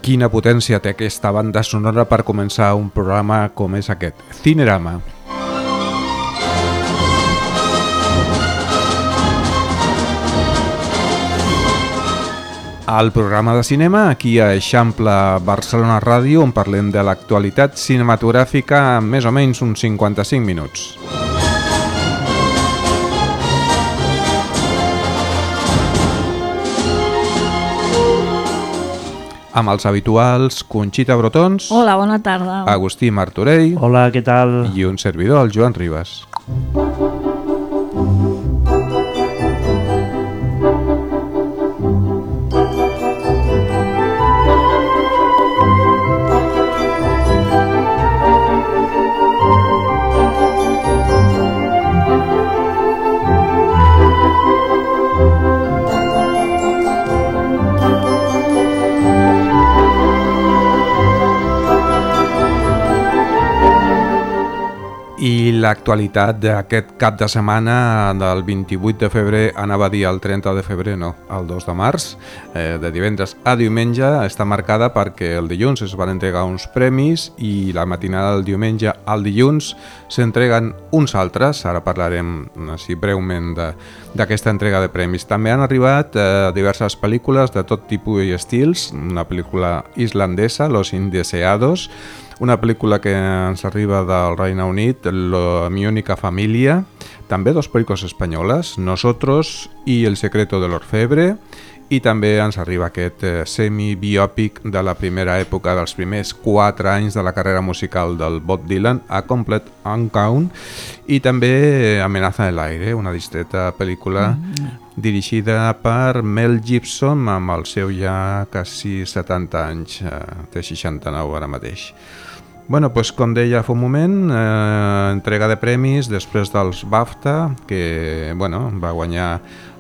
Quina potència té aquesta banda sonora per començar un programa com és aquest, Cinerama. El programa de cinema aquí a Eixample Barcelona Ràdio, on parlem de l'actualitat cinematogràfica en més o menys uns 55 minuts. Amb els habituals Conxita Brotons. Hola, bona tarda. Agustí Martorell. Hola, què tal? I un servidor, el Joan Ribas. I l'actualitat d'aquest cap de setmana del 28 de febrer, anava a dir el 30 de febrer, no, el 2 de març, de divendres a diumenge, està marcada perquè el dilluns es van entregar uns premis i la matinada del diumenge al dilluns s'entreguen uns altres. Ara parlarem així breument d'aquesta entrega de premis. També han arribat diverses pel·lícules de tot tipus i estils, una pel·lícula islandesa, Los Indeseados, una pel·lícula que ens arriba del Regne Unit, Mi única familia, també dos pel·lícules espanyoles, Nosotros i El secreto de l'orfebre, i també ens arriba aquest semi-biòpic de la primera època, dels primers 4 anys de la carrera musical del Bob Dylan, A Complete Unknown, i també Amenaza en el aire, una distreta pel·lícula dirigida per Mel Gibson amb el seu ja quasi 70 anys, té 69 ara mateix. Bueno, pues, com deia fa un moment, entrega de premis després dels BAFTA, que va guanyar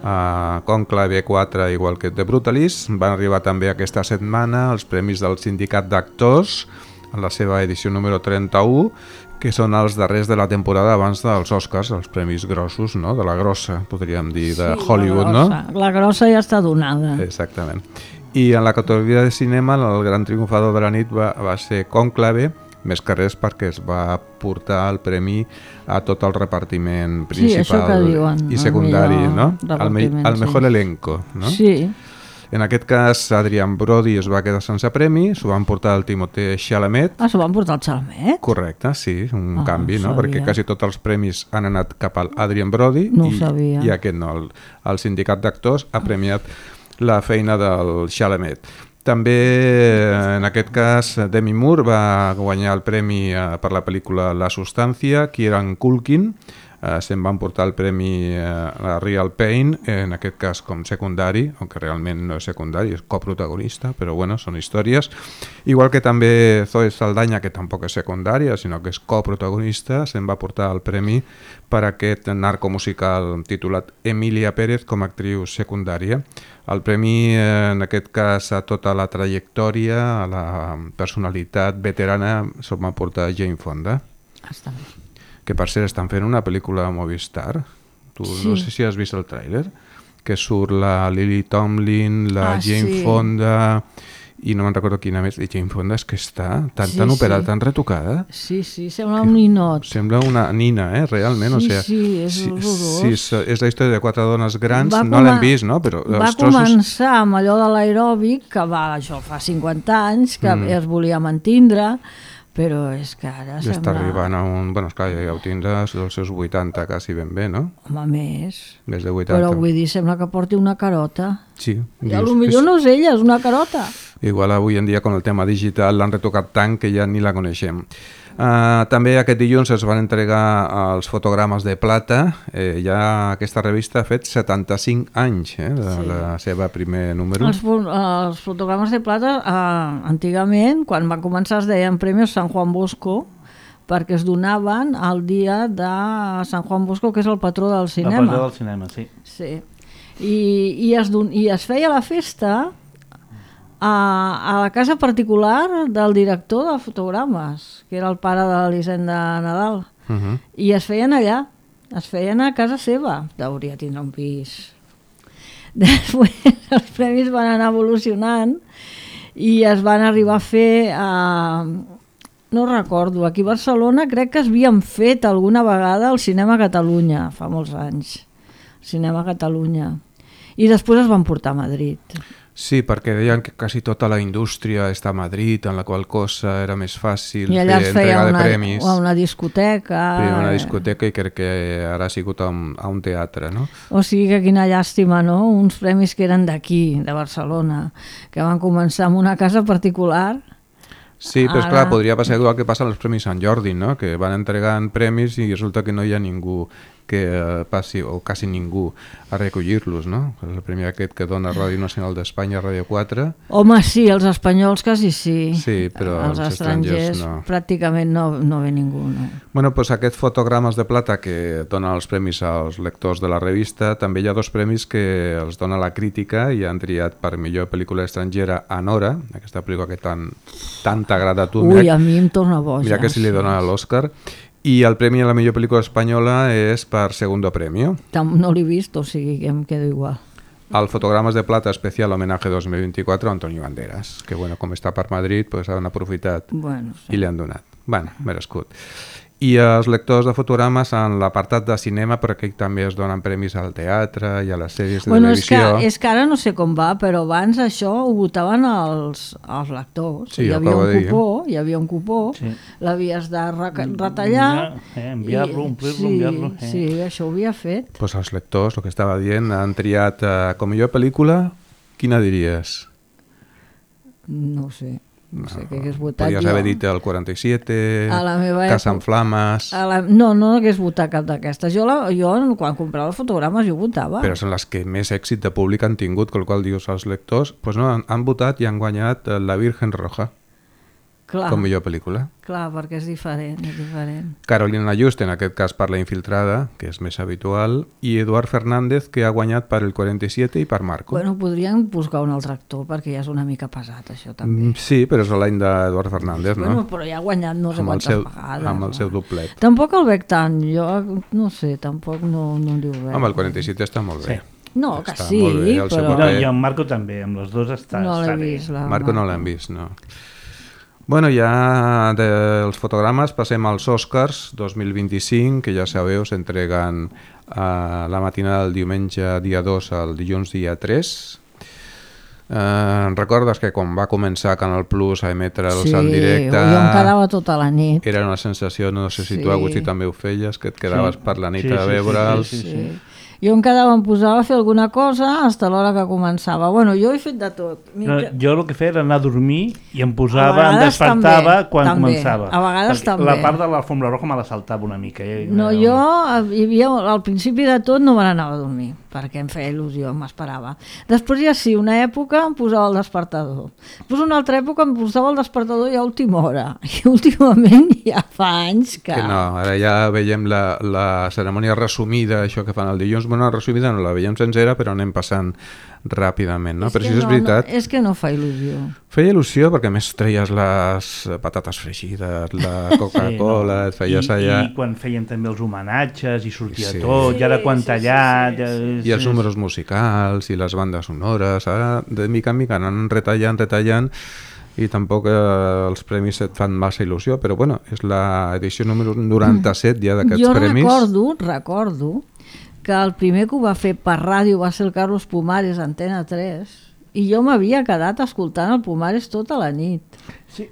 Conclave 4 igual que The Brutalist. Van arribar també aquesta setmana els premis del Sindicat d'Actors, en la seva edició número 31, que són els darrers de la temporada abans dels Oscars, els premis grossos, no? De la grossa, podríem dir, de Hollywood, no? La grossa ja està donada. Exactament. I en la categoria de cinema, el gran triomfador de la nit va ser Conclave, més que res perquè es va portar el premi a tot el repartiment principal i secundari, no? El mejor elenco, no? Sí. En aquest cas, Adrian Brody es va quedar sense premi, s'ho van portar el Timothée Chalamet. Ah, s'ho van portar el Chalamet? Correcte, sí, un canvi, no? Perquè quasi tots els premis han anat cap al Adrian Brody i aquest no, el Sindicat d'Actors ha premiat la feina del Chalamet. També, en aquest cas, Demi Moore va guanyar el premi per la pel·lícula La Substància, Kieran Culkin se'n van portar el premi a Real Pain, en aquest cas com secundari, aunque realment no és secundari, és coprotagonista, però bueno, són històries. Igual que també Zoe Saldaña, que tampoc és secundària, sinó que és coprotagonista, se'n va portar el premi per aquest narcomusical titulat Emilia Pérez com a actriu secundària. El premi, en aquest cas, a tota la trajectòria, a la personalitat veterana, se'l va portar Jane Fonda. Està bé. Que per cert estan fent una pel·lícula a Movistar. No sé si has vist el tràiler, que surt la Lily Tomlin, la Jane Fonda, i no me'n recordo quina més, i Jane Fonda és que està tan operada, tan retocada. Sí, sembla un ninot. Sembla una nina, realment. És horrorós. És la història de 4 dones grans, no l'hem vist, no? Però va començar amb allò de l'aeròbic, que això fa 50 anys, que es volia mantindre, però és que ara sembla... Està arribant a un... Bueno, esclar, ja ho tindràs dels seus 80 quasi ben bé, no? Home, més. Més de 80. Però vull dir, sembla que porti una carota. Sí. I potser no és ella, és una carota. Igual avui en dia, con el tema digital, l'han retocat tant que ja ni la coneixem. També aquest dilluns es van entregar els fotogrames de plata. Ja aquesta revista ha fet 75 anys de la seva primer número. Els fotogrames de plata, antigament, quan van començar es deien Premis San Juan Bosco, perquè es donaven el dia de San Juan Bosco, que és el patró del cinema. El patró del cinema, sí. Sí. I es feia la festa a la casa particular del director de fotogrames, que era el pare de l'Elisenda Nadal. I es feien allà, es feien a casa seva. Hauria tindre un pis. Després els premis van anar evolucionant i es van arribar a fer no recordo, aquí a Barcelona crec que es havien fet alguna vegada al Cinema Catalunya, fa molts anys, Cinema Catalunya, i després es van portar a Madrid. Sí, perquè deien que quasi tota la indústria està a Madrid, en la qual cosa era més fàcil I allà fer es feia entrega de premis. una discoteca. Una discoteca i crec que ara ha sigut a un teatre, no? O sigui que quina llàstima, no? Uns premis que eren d'aquí, de Barcelona, que van començar amb una casa particular. Sí, però esclar, podria passar igual que passa als Premis Sant Jordi, no? Que van entregant premis i resulta que no hi ha ningú que passi, o quasi ningú, a recollir-los, no? El premi aquest que dona Ràdio Nacional d'Espanya, Ràdio 4. Home, sí, els espanyols quasi sí. Sí, però els estrangers no. Pràcticament no ve ningú, no. Bueno, doncs aquests fotogrames de plata que donen els premis als lectors de la revista, també hi ha 2 premis que els dona la crítica i han triat per millor pel·lícula estrangera Anora, aquesta pel·lícula que tant t'ha agradat a tu. Ui, a mi em torna boja. Mira que si li dona l'Òscar. I el premi a la millor pel·lícula espanyola és per Segundo Premio. No l'he vist, o sigui que em quedo igual. El Fotogrames de Plata especial homenatge 2024 a Antonio Banderas, que bueno, com està per Madrid, pues han aprofitat i li han donat. Bueno, merescut. I els lectors de fotogrames en l'apartat de cinema, perquè també es donen premis al teatre i a les sèries de televisió. És que ara no sé com va, però abans això ho votaven els lectors. Sí, hi havia un cupó, sí. L'havies de retallar. Enviar-lo, omplir-lo, enviar-lo. Sí, això ho havia fet. Pues els lectors, el que estava dient, han triat com millor pel·lícula, quina diries? No sé. No sé què hagués votat jo. Podries haver dit el 47, Casa en Flames... No hagués votat cap d'aquestes. Jo quan comprava els fotogrames jo votava. Però són les que més èxit de públic han tingut, amb el qual dius als lectors, pues no, han votat i han guanyat La Virgen Roja. Clar, com millor pel·lícula. Clar, perquè és diferent. Carolina Just, en aquest cas per La Infiltrada, que és més habitual, i Eduard Fernández, que ha guanyat per El 47 i per Marco. Bueno, podrien buscar un altre actor, perquè ja és una mica pesat, això també. Sí, però és l'any d'Eduard Fernández, no? Bueno, però ja ha guanyat no sé quantes vegades. Amb el seu doblet. Tampoc el veig tant, jo no sé, tampoc no em diu res. Home, el 47 està molt bé. No, que està sí, però... I en Marco també, amb les dues està no l'he vist. Marco no l'hem vist, no. Bueno, ja dels fotogrames passem als Oscars 2025, que ja sabeu, s'entreguen la matinada del diumenge dia 2 al dilluns dia 3. Recordes que quan va començar Canal Plus a emetre'ls en directe... Sí, jo em quedava tota la nit. Era una sensació, no sé si tu, Agustí, també ho feies, que et quedaves per la nit a veure'ls... Sí. Jo em quedava, em posava a fer alguna cosa fins a l'hora que començava. Bueno, jo he fet de tot. No, jo el que feia era anar a dormir i em posava, em despertava quan començava. A vegades també. La part de l'alfombra roja me la saltava una mica. No, jo al principi de tot no me n'anava a dormir, perquè em feia il·lusió, m'esperava. Després ja sí, una època em posava el despertador. Després una altra època em posava el despertador ja a última hora. I últimament ja fa anys que no, ara ja veiem la cerimònia resumida, això que fan el dilluns. Bueno, resumida no la veiem sencera, però anem passant ràpidament, no? Però si és veritat... És que no fa il·lusió. Feia il·lusió perquè més treies les patates fregides, la Coca-Cola, et feies allà... I quan feien també els homenatges i sortia tot, i ara quan tallat... I els números musicals i les bandes sonores, ara de mica en mica anen retallant, i tampoc els premis et fan massa il·lusió, però bueno, és l'edició número 97 ja d'aquests premis. Jo recordo que el primer que ho va fer per ràdio va ser el Carlos Pumares, Antena 3, i jo m'havia quedat escoltant el Pumares tota la nit. Sí.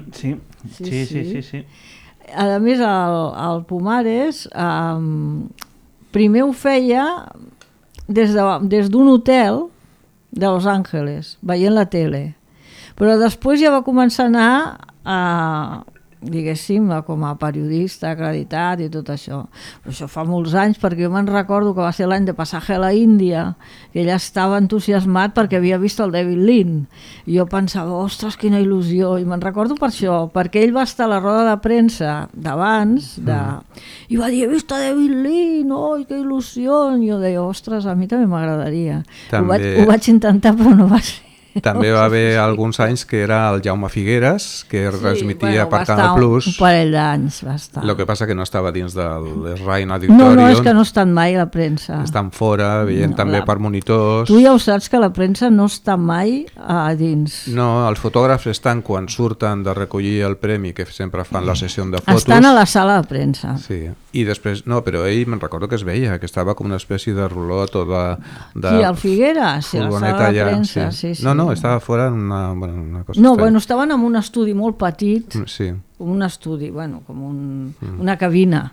A més, el Pumares primer ho feia des d'un hotel de Los Angeles, veient la tele, però després ja va començar a anar diguéssim, com a periodista acreditat i tot això. Però això fa molts anys, perquè jo me'n recordo que va ser l'any de Passatge a la Índia, que ella estava entusiasmat perquè havia vist el David Lean. I jo pensava, ostres, quina il·lusió. I me'n recordo per això, perquè ell va estar a la roda de premsa d'abans, i va dir, he vist a David Lean, oi, que il·lusió. I jo deia, ostres, a mi també m'agradaria. Ho vaig intentar, però no va ser. També va haver alguns anys que era el Jaume Figueres, que transmetia per Canal Plus. Un parell d'anys va estar. El que passa que no estava dins del Rain Auditorium. No, és que no estan mai a la premsa. Estan fora, veient també per monitors. Tu ja ho saps, que la premsa no està mai a dins. No, els fotògrafs estan quan surten de recollir el premi, que sempre fan la sessió de fotos. Estan a la sala de premsa. Sí, i després, no, però ell me'n recordo que es veia, que estava com una espècie de rulot o de sí, el Figueres, sí, a la sala de premsa. Sí. No, estava fora en una cosa... No, bueno, estaven en un estudi molt petit, sí. Com un estudi, bueno, com una cabina,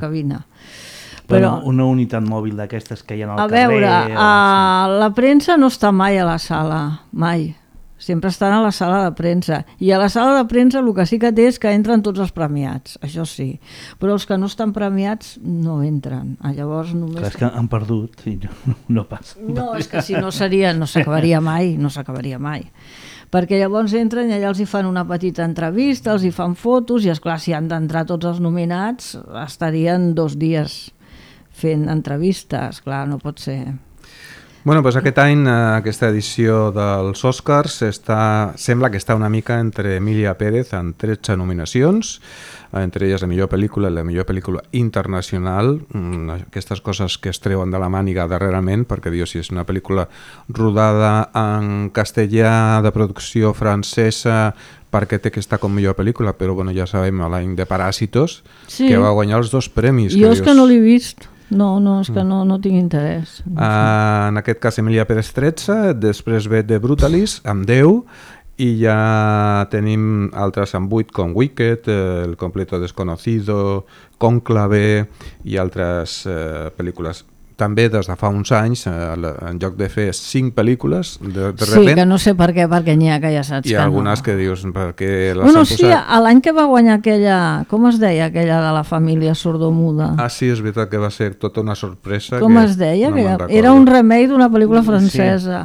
Però una unitat mòbil d'aquestes que hi ha al carrer... A veure, la premsa no està mai a la sala, mai. Sempre estan a la sala de premsa. I a la sala de premsa el que sí que té és que entren tots els premiats, això sí. Però els que no estan premiats no entren. Llavors només... Clar, és que han perdut i no passa. No, és que si no s'acabaria mai. Perquè llavors entren i allà els hi fan una petita entrevista, els hi fan fotos i, esclar, si han d'entrar tots els nominats, estarien 2 dies fent entrevistes. Clar, no pot ser... Bueno, doncs aquest any, aquesta edició dels Oscars sembla que està una mica entre Emilia Pérez amb 13 nominacions, entre elles la millor pel·lícula i la millor pel·lícula internacional, aquestes coses que es treuen de la màniga darrerament, perquè diu si és una pel·lícula rodada en castellà de producció francesa, perquè té que estar com millor pel·lícula, però bueno, ja sabem l'any de Parásitos, sí, que va guanyar els 2 premis. Jo és que no l'he vist. No, és que no tinc interès. En aquest cas Emilia Pérez 13, després ve The Brutalist amb 10 i ja tenim altres amb 8 com Wicked, El completo desconocido, Cónclave i altres pel·lícules. També des de fa uns anys, en lloc de fer 5 pel·lícules, de repente... Sí, que no sé per què, perquè n'hi ha que ja saps que no. Hi ha algunes que dius... Perquè les bueno, han sí, posat... l'any que va guanyar aquella... Com es deia aquella de la família sordomuda? Ah, sí, és veritat que va ser tota una sorpresa. Com es deia? No era un remake d'una pel·lícula francesa.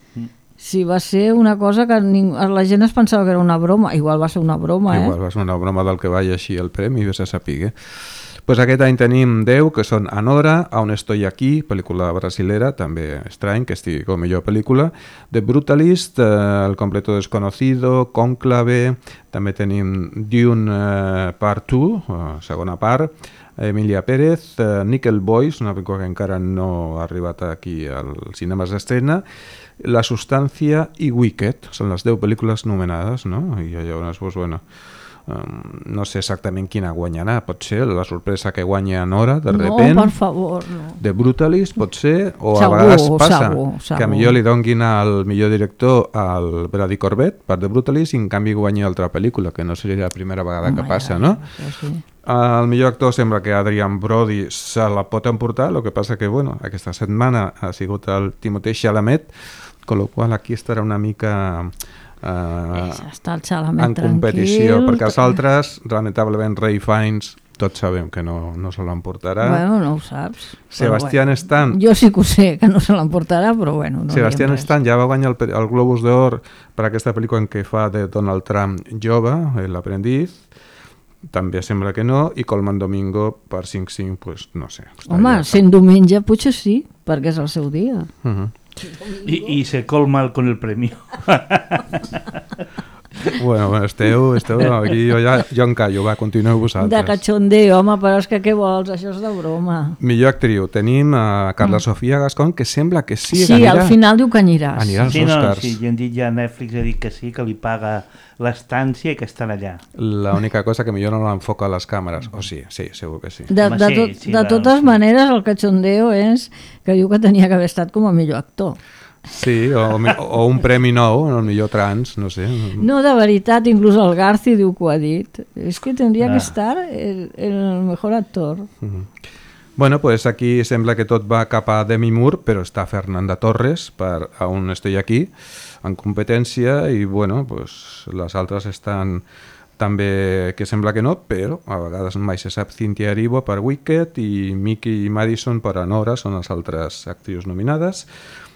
Sí, va ser una cosa que la gent es pensava que era una broma. Igual va ser una broma, Igual va ser una broma del que va llegir el premi, vés a saber. Pues aquest any tenim 10, que són Anora, Aún estoy aquí, pel·lícula brasilera, també estrany que estigui com millor pel·lícula, The Brutalist, El completo desconocido, Cónclave, també tenim Dune Part 2, segona part, Emilia Pérez, Nickel Boys, una pel·lícula que encara no ha arribat aquí als cinemes d'estrena, La Substància i Wicked, són les 10 pel·lícules nomenades, no? I llavors, pues, bueno... no sé exactament quina guanyarà, pot ser la sorpresa que guanya Nora de repent, per favor, no. The Brutalist pot ser, o a vegades passa segur. Que a millor li donguin al millor director al Brady Corbett per The Brutalist i en canvi guanya altra pel·lícula, que no seria la primera vegada que passa, no? Sí. El millor actor sembla que Adrian Brody se la pot emportar, el que passa que bueno, aquesta setmana ha sigut el Timothée Chalamet, con lo qual aquí estarà una mica està el Chalamet en competició, perquè els altres, lamentablement Ray Fiennes, tots sabem que no se l'emportarà. Bueno, no ho saps. Sebastián Stan. Jo sí que ho sé, que no se l'emportarà, però bueno. No Sebastián Stan ja va guanyar el Globus d'Or per aquesta pel·lícula en què fa de Donald Trump jove, l'aprendiz, també sembla que no, i Colman Domingo per 5-5, pues no sé. Home, sent diumenge potser sí, perquè és el seu dia. Y se colma con el premio. Bueno, esteu aquí, jo en callo, va, continueu vosaltres. De cachondeo, home, però és que què vols? Això és de broma. Millor actriu, tenim a Carla Sofía Gascón, que sembla que sí, que anirà. Sí, al final diu que aniràs. Anirà als Oscars. Sí, ja han dit ja, Netflix ha dit que sí, que li paga l'estància i que estan allà. L'única cosa que millor no l'enfoca a les càmeres. Sí, segur que sí. De totes maneres, el cachondeo és que diu que tenia que haver estat com a millor actor. Sí, o un premi nou, el millor trans, no sé. No, de veritat, inclús el Garci diu que ho ha dit. És que tindria que estar el mejor actor. Bueno, pues aquí sembla que tot va cap a Demi Moore, però està Fernanda Torres per Aún estoy aquí, en competència, i bueno, pues les altres estan també que sembla que no, però a vegades mai se sap. Cynthia Erivo per Wicked i Mickey Madison per Anora, són les altres actrius nominades.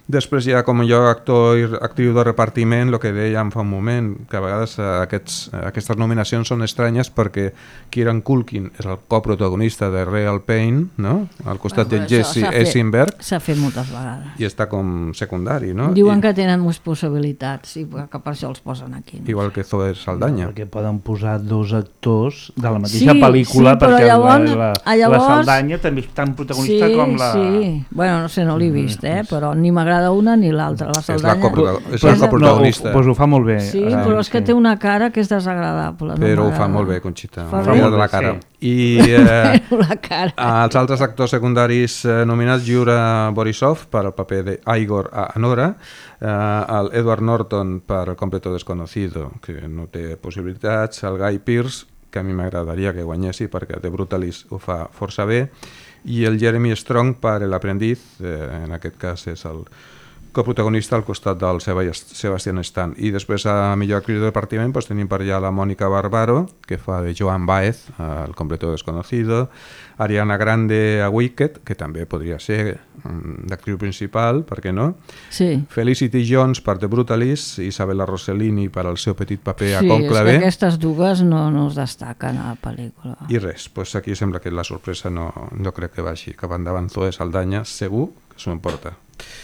Després hi ha com jo actor i actriu de repartiment, el que dèiem fa un moment, que a vegades aquestes nominacions són estranyes perquè Kieran Culkin és el coprotagonista de Real Pain, no? Al costat de Jesse Eisenberg. S'ha fet moltes vegades. I està com secundari, no? Diuen que tenen més possibilitats i que per això els posen aquí. No? Igual que Zoe Saldana. Perquè poden posar dos actors de la mateixa pel·lícula, perquè llavors, la Saldana també és tan protagonista com la... Sí, bueno, no sé, no l'he vist, però ni m'agrada una ni l'altra. La Saldana... És la coprotagonista. Doncs ho fa molt bé. Sí, però és que té una cara que és desagradable. Però ho fa molt bé, Conxita. Fa de la cara. I la cara. Els altres actors secundaris nominats, Yura Borisov per al paper d'Igor Anora, el Edward Norton per El completo desconocido, que no té possibilitats, el Guy Pearce, que a mi m'agradaria que guanyessi perquè The Brutalist ho fa força bé, i el Jeremy Strong per l'aprendiz, en aquest cas és el coprotagonista al costat del Sebastian Stan. I després a millor actriu de repartiment tenim per allà la Mónica Barbaro, que fa de Joan Baez, El completo desconocido, Ariana Grande a Wicked, que també podria ser d'actriu principal, per què no? Sí. Felicity Jones per The Brutalist, Isabella Rossellini per al seu petit paper a Cònclave. Sí, és que aquestes dues no es destaquen a la pel·lícula. I res, aquí sembla que la sorpresa no crec que vagi cap endavant. Zoe Saldana, segur que s'ho emporta.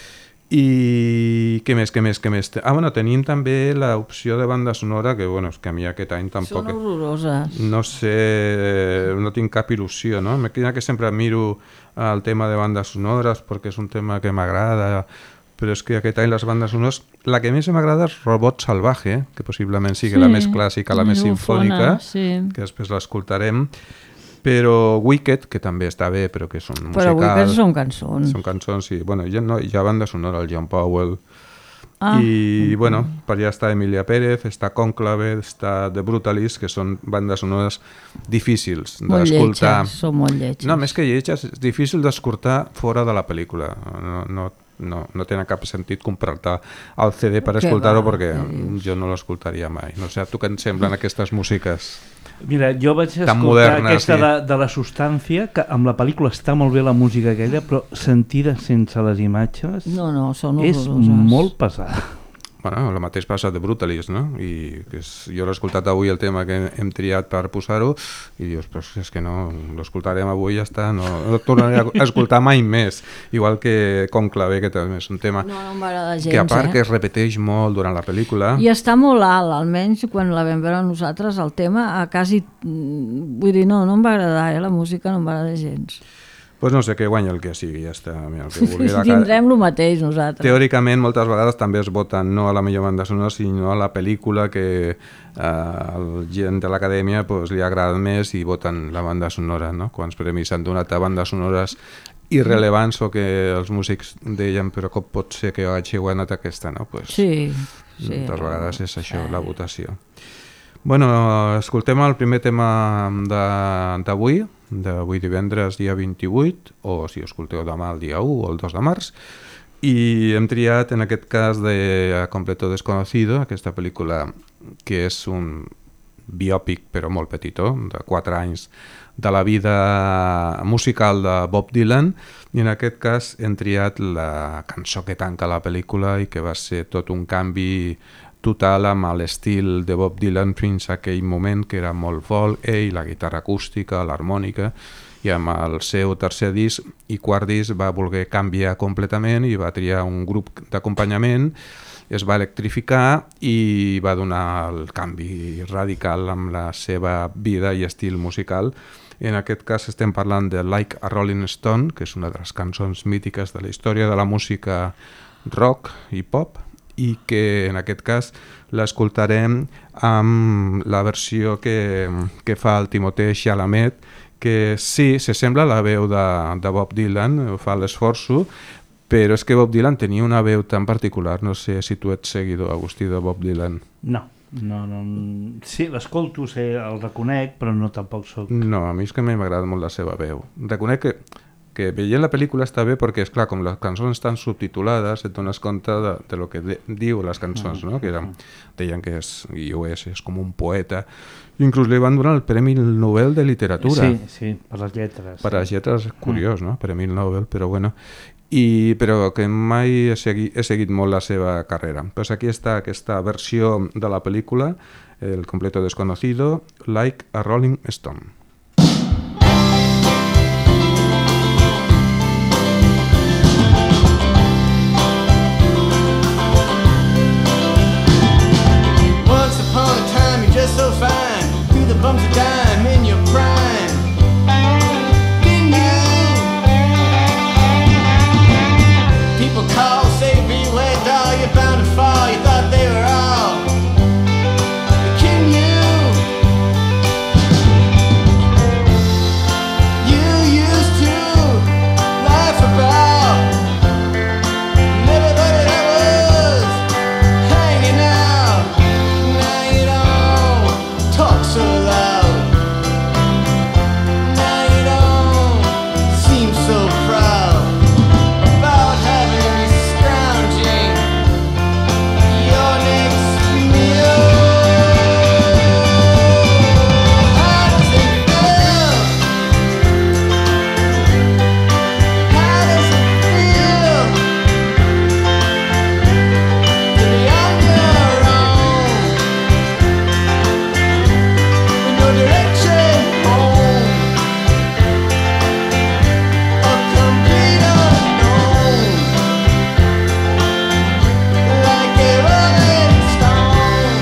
I què més? Bueno, tenim també l'opció de banda sonora, que bueno, és que a mi aquest any tampoc... Són horroroses. No sé, no tinc cap il·lusió, no? M'imagino que sempre miro el tema de bandes sonores perquè és un tema que m'agrada, però és que aquest any les bandes sonores... La que més m'agrada és Robot Salvaje, que possiblement sigui la més clàssica, la més sinfònica, que després l'escoltarem. Però Wicked, que també està bé, però que és un musical... Però Wicked són cançons. Són cançons, sí. Bueno, hi ha banda sonora, el John Powell. I, bueno, per allà està Emilia Pérez, està Cònclave, està The Brutalist, que són bandes sonores difícils d'escoltar. Són molt lletges. No, més que lletges, és difícil d'escoltar fora de la pel·lícula. No tenen cap sentit comprar-te el CD per escoltar-ho perquè jo no l'escoltaria mai. No sé, a tu què et semblen aquestes músiques? Mira, jo vaig escoltar aquesta de la substància, que amb la pel·lícula està molt bé la música aquella, però sentida sense les imatges són horroroses. És molt pesada. Bueno, el mateix passa de Brutalist, no? I jo l'he escoltat avui el tema que hem triat per posar-ho i dius, però és que no, l'escoltarem avui i ja està, no tornaré a escoltar mai més. Igual que Cònclave, que també és un tema que a part que es repeteix molt durant la pel·lícula. I està molt alt, almenys quan la vam veure nosaltres, el tema, quasi... Vull dir, no em va agradar, la música no em va agradar gens. Doncs no sé, que guanya el que sigui, ja està. Mira, el que vulgui tindrem el mateix nosaltres. Teòricament, moltes vegades també es voten no a la millor banda sonora, sinó a la pel·lícula que el gent de l'acadèmia li agrada més i voten la banda sonora, no? Quants premis s'han donat a bandes sonores irrellevants o que els músics deien però com pot ser que hagi guanyat aquesta, no? Sí. Moltes vegades és això, la votació. Bueno, escoltem el primer tema d'avui divendres dia 28, o si escolteu demà el dia 1 o el 2 de març, i hem triat en aquest cas de Completo Desconocido, aquesta pel·lícula que és un biòpic però molt petitó, de 4 anys de la vida musical de Bob Dylan, i en aquest cas hem triat la cançó que tanca la pel·lícula i que va ser tot un canvi total amb l'estil de Bob Dylan fins a aquell moment, que era molt folk, la guitarra acústica, l'harmònica, i amb el seu tercer disc i quart disc va voler canviar completament i va triar un grup d'acompanyament, es va electrificar i va donar el canvi radical amb la seva vida i estil musical. En aquest cas estem parlant de Like a Rolling Stone, que és una de les cançons mítiques de la història de la música rock i pop, i que en aquest cas l'escoltarem amb la versió que fa el Timothée Chalamet, que sí, s'assembla a la veu de Bob Dylan, fa l'esforço, però és que Bob Dylan tenia una veu tan particular. No sé si tu ets seguidor, Agustí, de Bob Dylan. No. Sí, l'escolto, el reconec, però no tampoc soc... No, a mi és que m'agrada molt la seva veu. Reconec que veient la pel·lícula està bé perquè, esclar, com les cançons estan subtitulades, et dones compte de lo que diu les cançons, no? Que deien que és com un poeta. Inclús li van donar el Premi Nobel de Literatura. Sí, per les lletres. Per les lletres, curiós, no? Premi Nobel, però bueno. però que mai he seguit molt la seva carrera. Pues aquí està aquesta versió de la pel·lícula, El completo desconocido, Like a Rolling Stone. Once upon a time you're just so fine, through the bumps of dime in your prime. Didn't you? People call, say beware doll, you're bound to fall, you thought they were all kidding you. You used to laugh about, never thought that I was hanging out. Now you don't talk so loud. Now you don't seem so proud about having me scrounging your next meal. How does it feel? How does it feel to be on your own, with no direction home, a complete unknown, like a rolling stone?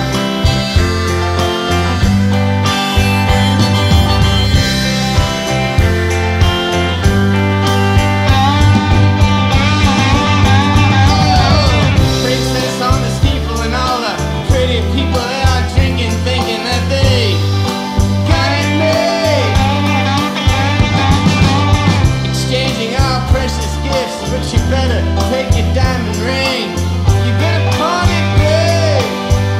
Princess on the steeple and all the pretty people they are drinking, thinking that they got it made, exchanging our precious gifts, but you better take your diamond ring, you better pawn it, babe.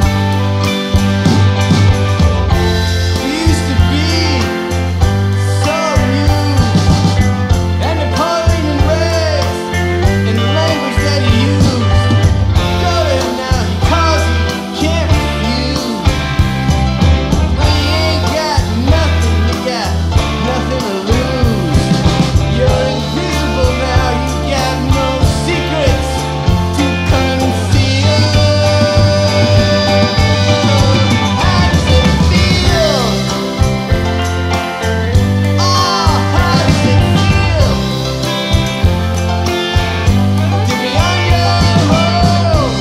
You used to be so amused, and Napoleon in ways, in the language that he used. Go to him now, he calls you, can't refuse. Well, you ain't got nothing, you got nothing to lose. You're invisible now, you got no secrets to conceal. How does it feel? Oh, how does it feel to be on your own,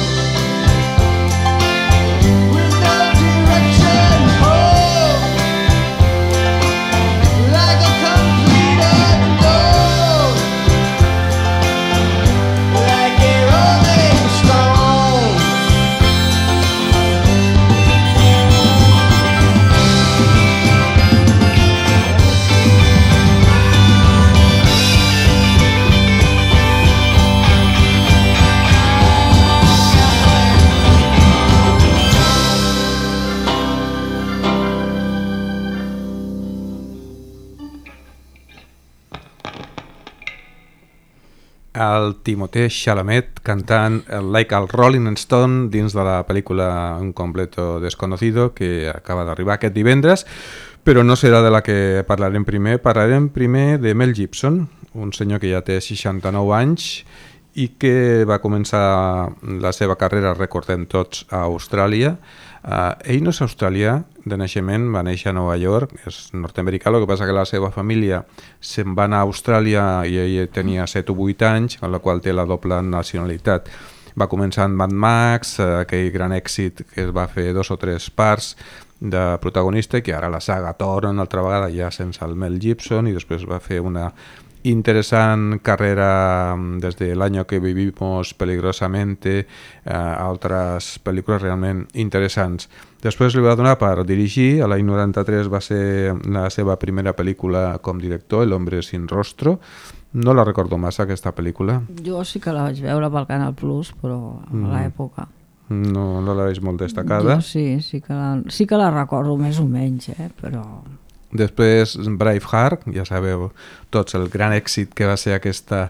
with no direction home, like a complete unknown, like a rolling stone? El Timothée Chalamet cantant el Like a Rolling Stone dins de la pel·lícula Un completo desconocido, que acaba d'arribar aquest divendres, però no serà de la que parlarem primer. Parlarem primer de Mel Gibson, un senyor que ja té 69 anys i que va començar la seva carrera, recordem tots, a Austràlia. Ell no és australià de naixement, va néixer a Nova York, és nord-americà, el que passa que la seva família se'n va anar a Austràlia i ell tenia 7 o 8 anys, amb la qual té la doble nacionalitat. Va començar amb Mad Max, aquell gran èxit que es va fer 2 o 3 parts de protagonista, que ara la saga torna una altra vegada ja sense el Mel Gibson, i després va fer una interesant carrera desde El año que vivimos peligrosamente, altres pel·lícules realment interessants. Després li va donar per dirigir, a l'any 93 va ser la seva primera pel·lícula com director, El hombre sin rostro. No la recordo massa, aquesta pel·lícula. Jo sí que la vaig veure pel Canal Plus, però a l'època. No la veig molt destacada. Jo sí que la recordo més o menys, però... Després Braveheart, ja sabeu tots el gran èxit que va ser aquesta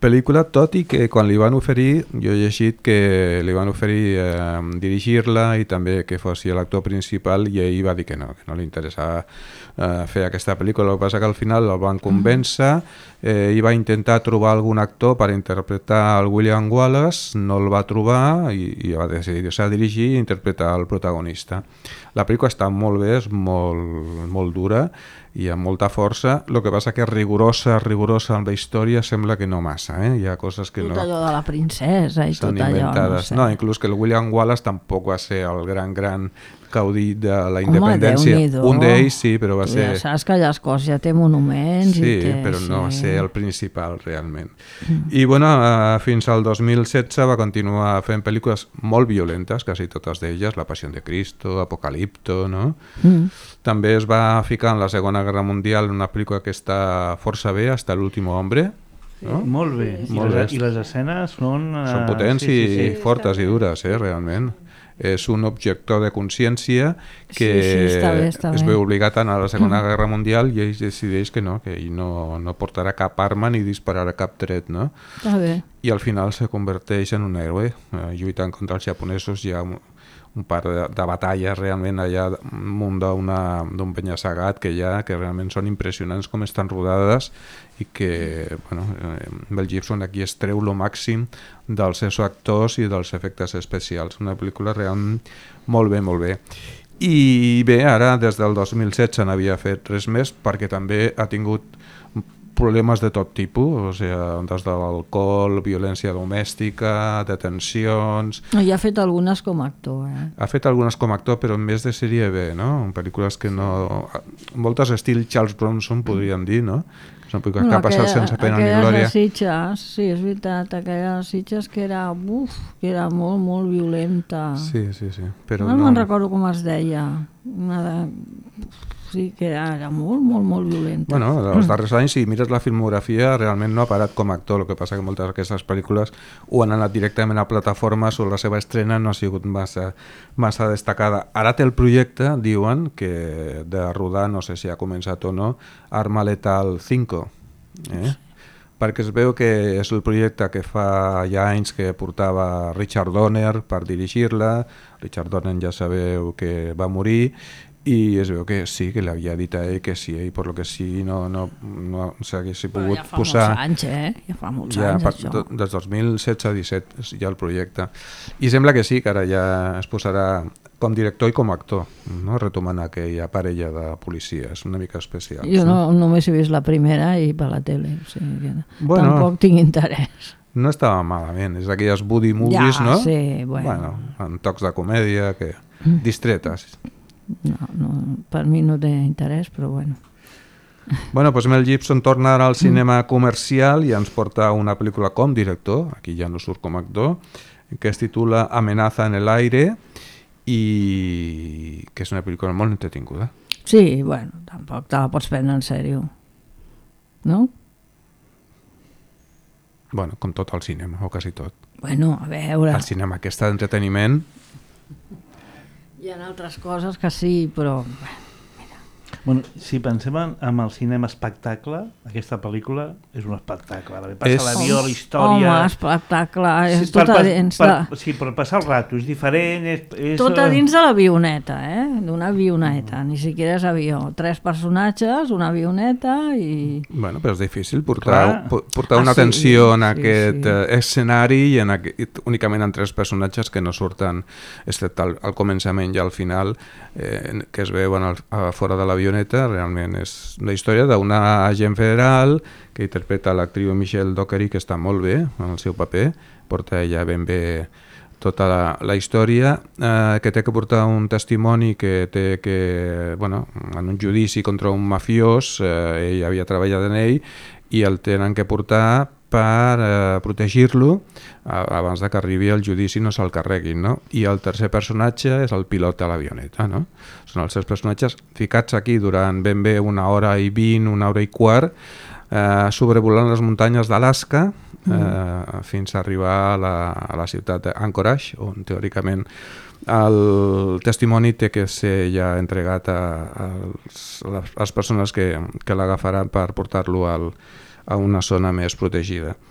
pel·lícula, tot i que quan li van oferir, jo he llegit que li van oferir dirigir-la i també que fos l'actor principal, i ell va dir que no li interessava fer aquesta pel·lícula. El que passa que al final el van convèncer, i va intentar trobar algun actor per interpretar el William Wallace, no el va trobar i va decidir-se a dirigir i interpretar el protagonista. La pel·lícula està molt bé, és molt dura i amb molta força, el que passa que rigorosa amb la història sembla que no massa, hi ha coses que tot allò de la princesa i són tot allò, inventades. no sé. Inclús que el William Wallace tampoc va ser el gran caudit de la independència. Un d'ells sí, però va ser... Ja saps que allà a Escòcia té monuments sí, i té... però no va ser el principal realment. I bueno, fins al 2016 va continuar fent pel·lícules molt violentes, quasi totes d'elles, La Passió de Cristo, Apocalipto, no? També es va ficar en la Segona Guerra Mundial una pel·lícula que està força bé, Hasta l'último hombre. No? Molt bé, i les escenes són potents i fortes i dures, realment. És un objector de consciència que està bé. es veu obligat a anar a la Segona Guerra Mundial i ell decideix que ell no portarà cap arma ni dispararà cap tret, no? Està bé. I al final se converteix en un héroe, lluitant contra els japonesos. Hi ha un par de batalles realment allà damunt d'un penya-segat que realment són impressionants com estan rodades i que Mel Gibson aquí es treu lo màxim dels seus actors i dels efectes especials. Una pel·lícula realment molt bé. I bé, ara des del 2016 n'havia fet res més perquè també ha tingut problemes de tot tipus, des de l'alcohol, violència domèstica, detencions... I ha fet algunes com a actor, Ha fet algunes com a actor, però més de sèrie B, no? En pel·lícules que no... Moltes estil Charles Bronson, podríem dir, no? Són pel·lícules que ha passat sense pena ni glòria. Aquelles de Sitges, sí, és veritat, aquelles de Sitges que era molt violenta. Sí, però no me'n recordo com es deia. Sí, que era molt violenta. Bueno, els darrers anys, si mires la filmografia, realment no ha parat com a actor. El que passa que moltes d'aquestes pel·lícules ho han anat directament a plataformes o la seva estrena no ha sigut massa destacada. Ara té el projecte, diuen, que de rodar, no sé si ha començat o no, Arma Letal 5. Perquè es veu que és el projecte que fa ja anys que portava Richard Donner per dirigir-la. Richard Donner ja sabeu que va morir i es veu que sí, que l'havia dit a ell que sí, i per lo que sí no s'hagués pogut posar... Ja fa molts anys, Ja fa molts anys, això. Des 2016-17 ja el projecte. I sembla que sí, que ara ja es posarà com director i com a actor, no? Retomant aquella parella de policies, una mica especial. Jo només he vist la primera i per la tele, o sigui que tampoc tinc interès. No estava malament, és d'aquelles buddy movies, no? Sí, amb tocs de comèdia, que distretes. No, per mi no té interès, però bueno. Doncs Mel Gibson torna ara al cinema comercial i ens porta una pel·lícula com director, aquí ja no surt com a actor, que es titula Amenaza en el aire i que és una pel·lícula molt entretinguda. Sí, bueno, tampoc te la pots prendre en sèrio, no? Bueno, com tot el cinema, o quasi tot. Bueno, a veure... El cinema que està d'entreteniment... Hi ha altres coses que sí, però... Bueno, si pensem en el cinema espectacle, aquesta pel·lícula és un espectacle. Passa l'avió, la història... Home, espectacle, és tot a dins de... Sí, per passar el rato, és diferent... És tot a dins de l'avioneta, d'una avioneta, ni siquiera és avió. 3 personatges, una avioneta i... Bueno, però és difícil portar una atenció en aquest escenari i únicament en 3 personatges que no surten, excepte al començament i al final, que es veuen fora de l'avioneta. Realment és la història d'una agent federal que interpreta l'actriu Michelle Dockery, que està molt bé en el seu paper, porta ella ben bé tota la història, que té que portar un testimoni que té que, en un judici contra un mafiós, ell havia treballat en ell i el tenen que portar per protegir-lo abans que arribi al judici no se'l carreguin, no? I el tercer personatge és el pilot de l'avioneta, no? Són els 3 personatges ficats aquí durant ben bé 1 hora i 20, 1 hora i quart, sobrevolant les muntanyes d'Alaska fins a arribar a la ciutat d'Anchorage, on teòricament el testimoni té que ser ja entregat a les persones que l'agafaran per portar-lo a una zona més protegida.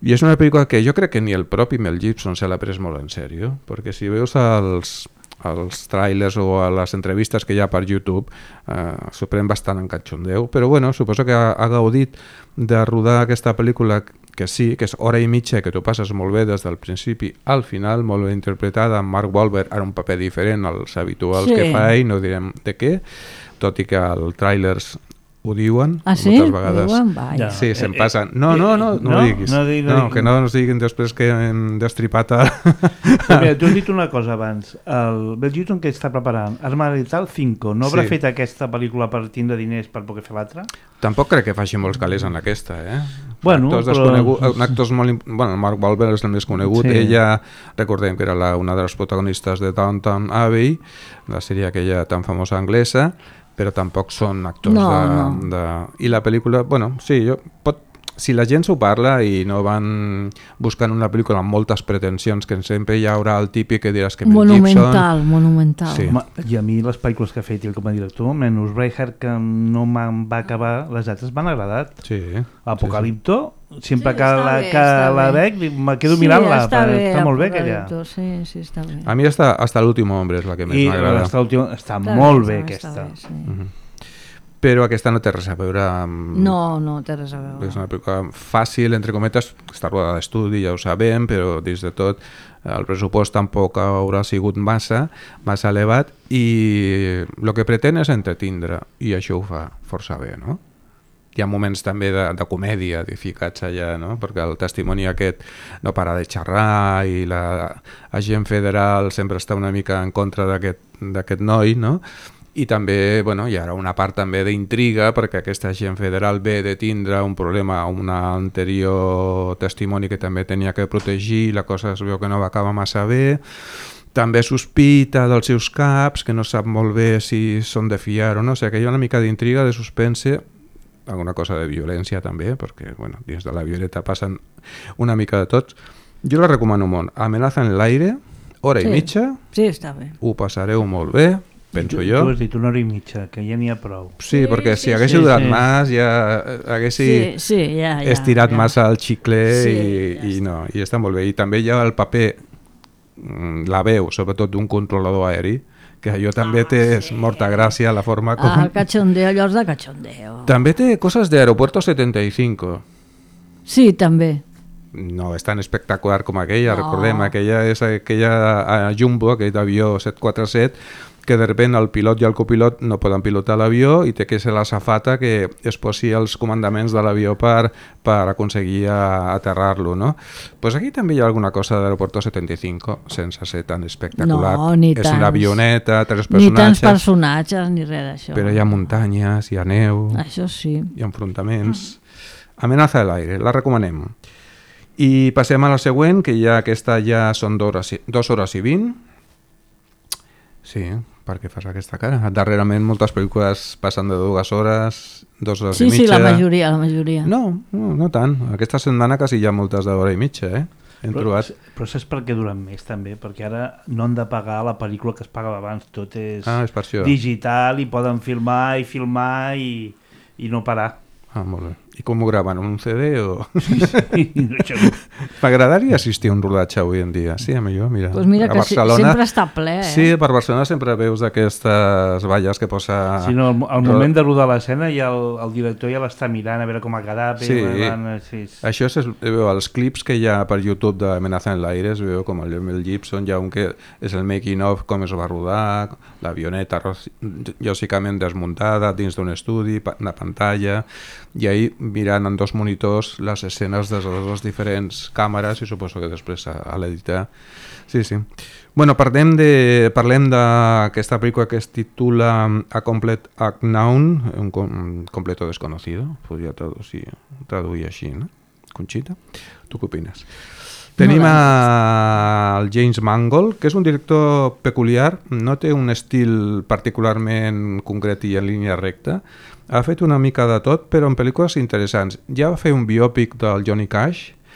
I és una pel·lícula que jo crec que ni el propi Mel Gibson se l'ha pres molt en sèrio, perquè si veus els trailers o a les entrevistes que hi ha per YouTube s'ho pren bastant en catxondeu, però bueno, suposo que ha gaudit de rodar aquesta pel·lícula que sí, que és hora i mitja, que t'ho passes molt bé des del principi al final, molt ben interpretada, amb Mark Wahlberg, ara un paper diferent als habituals que fa ell, no direm de què, tot i que el trailers ho diuen, moltes vegades. Ho diuen? Ja. Sí, se'n passen. No ho diguis. Que no ens diguin després que hem destripat Mira, tu has dit una cosa abans. El Mel Gibson que està preparant Arma Letal 5, no haurà fet aquesta pel·lícula per tindre diners per poder fer l'altra? Tampoc crec que faci molts calés en aquesta, Bueno, actors molt... Bueno, Mark Wahlberg és el més conegut. Sí. Ella, recordem que era una de les protagonistes de Downton Abbey, la sèrie aquella tan famosa anglesa, però tampoc són actors I la pel·lícula, bueno, sí, si la gent s'ho parla i no van buscant una pel·lícula amb moltes pretensions, que sempre hi haurà el típic que diràs que Mel Gibson... Monumental. Sí. I a mi les pel·lícules que ha fet ell com a director, menys Braveheart, que no me'n va acabar, les altres m'han agradat. Sí. Apocalipto, sempre que la veig me quedo mirant-la, està molt bé aquella. Sí, està bé. A mi hasta l'últim hombre és la que més m'agrada. Està molt bé aquesta. Però aquesta no té res a veure amb... No té res a veure. És una pel·lícula fàcil, entre cometes, està rodada d'estudi, ja ho sabem, però dins de tot el pressupost tampoc haurà sigut massa elevat i el que pretén és entretindre i això ho fa força bé, no? Hi ha moments també de comèdia ficats allà, no? Perquè el testimoni aquest no para de xerrar i l'agent federal sempre està una mica en contra d'aquest noi, no? I també hi ha una part també d'intriga perquè aquest agent federal ve de tindre un problema amb un anterior testimoni que també tenia que protegir, la cosa es veu que no va acabar massa bé, també sospita dels seus caps, que no sap molt bé si són de fiar o no, o sigui que hi ha una mica d'intriga, de suspense, alguna cosa de violència també, perquè dins de la violeta passen una mica de tots. Jo la recomano molt. Amenaza en l'aire, hora i mitja. Sí, està bé. Ho passareu molt bé, penso jo. Tu has dit una hora i mitja, que ja n'hi ha prou. Sí, perquè si haguessi durat més, ja haguessi estirat massa el xicle i està molt bé. I també hi ha el paper, la veu, sobretot d'un controlador aeri, que allò també té molta gràcia la forma com... El cachondeo, allò és de cachondeo. També té coses d'Aeropuerto 75. Sí, també. No és tan espectacular com aquella, recordem, aquella és aquella Jumbo, aquell avió 747, que de repente el pilot i el copilot no poden pilotar l'avió i té que ser la safata que es posi els comandaments de l'avió per aconseguir aterrar-lo, no? Pues aquí també hi ha alguna cosa d'Aeropuerto 75, sense ser tan espectacular. No, ni tants. És una avioneta, 3 personatges. Ni tants personatges, ni res d'això. Però hi ha muntanyes, hi ha neu, això sí. Hi ha enfrontaments. Amenaza de l'aire, la recomanem. I passem a la següent, que aquesta ja són 2 hores i 20. Sí, per què fas aquesta cara? Darrerament moltes pel·lícules passen de 2 hores, 2 hores i mitja. Sí, la majoria. No tant. Aquesta setmana quasi hi ha moltes d'hora i mitja, Però saps per què duren més també? Perquè ara no han de pagar la pel·lícula que es pagava abans, tot és digital i poden filmar i no parar. Molt bé. I com ho graven? Un CD o...? M'agradaria assistir a un rodatge avui en dia. Sí, a millor, mira. Pues mira que Barcelona, sempre està ple, Sí, per Barcelona sempre veus aquestes valles que posa... Sí, no, al moment de rodar l'escena ja el director ja l'està mirant a veure com ha quedat. Sí, això es veu als clips que hi ha per YouTube d'Amenaza en l'aire, es veu com el Mel Gibson, hi ha un que és el making of, com es va rodar, l'avioneta lògicament desmuntada dins d'un estudi, una pantalla, i ahir mirant en 2 monitors les escenes des de les diferents càmeres i suposo que després a l'editar. Sí. Bueno, parlem d'aquesta pel·lícula que es titula A Complete Unknown, un completo desconocido, podria traduir així, no? Conxita, tu què opines? Tenim el James Mangold, que és un director peculiar, no té un estil particularment concret i en línia recta, ha fet una mica de tot, però en pel·lícules interessants. Ja va fer un biòpic del Johnny Cash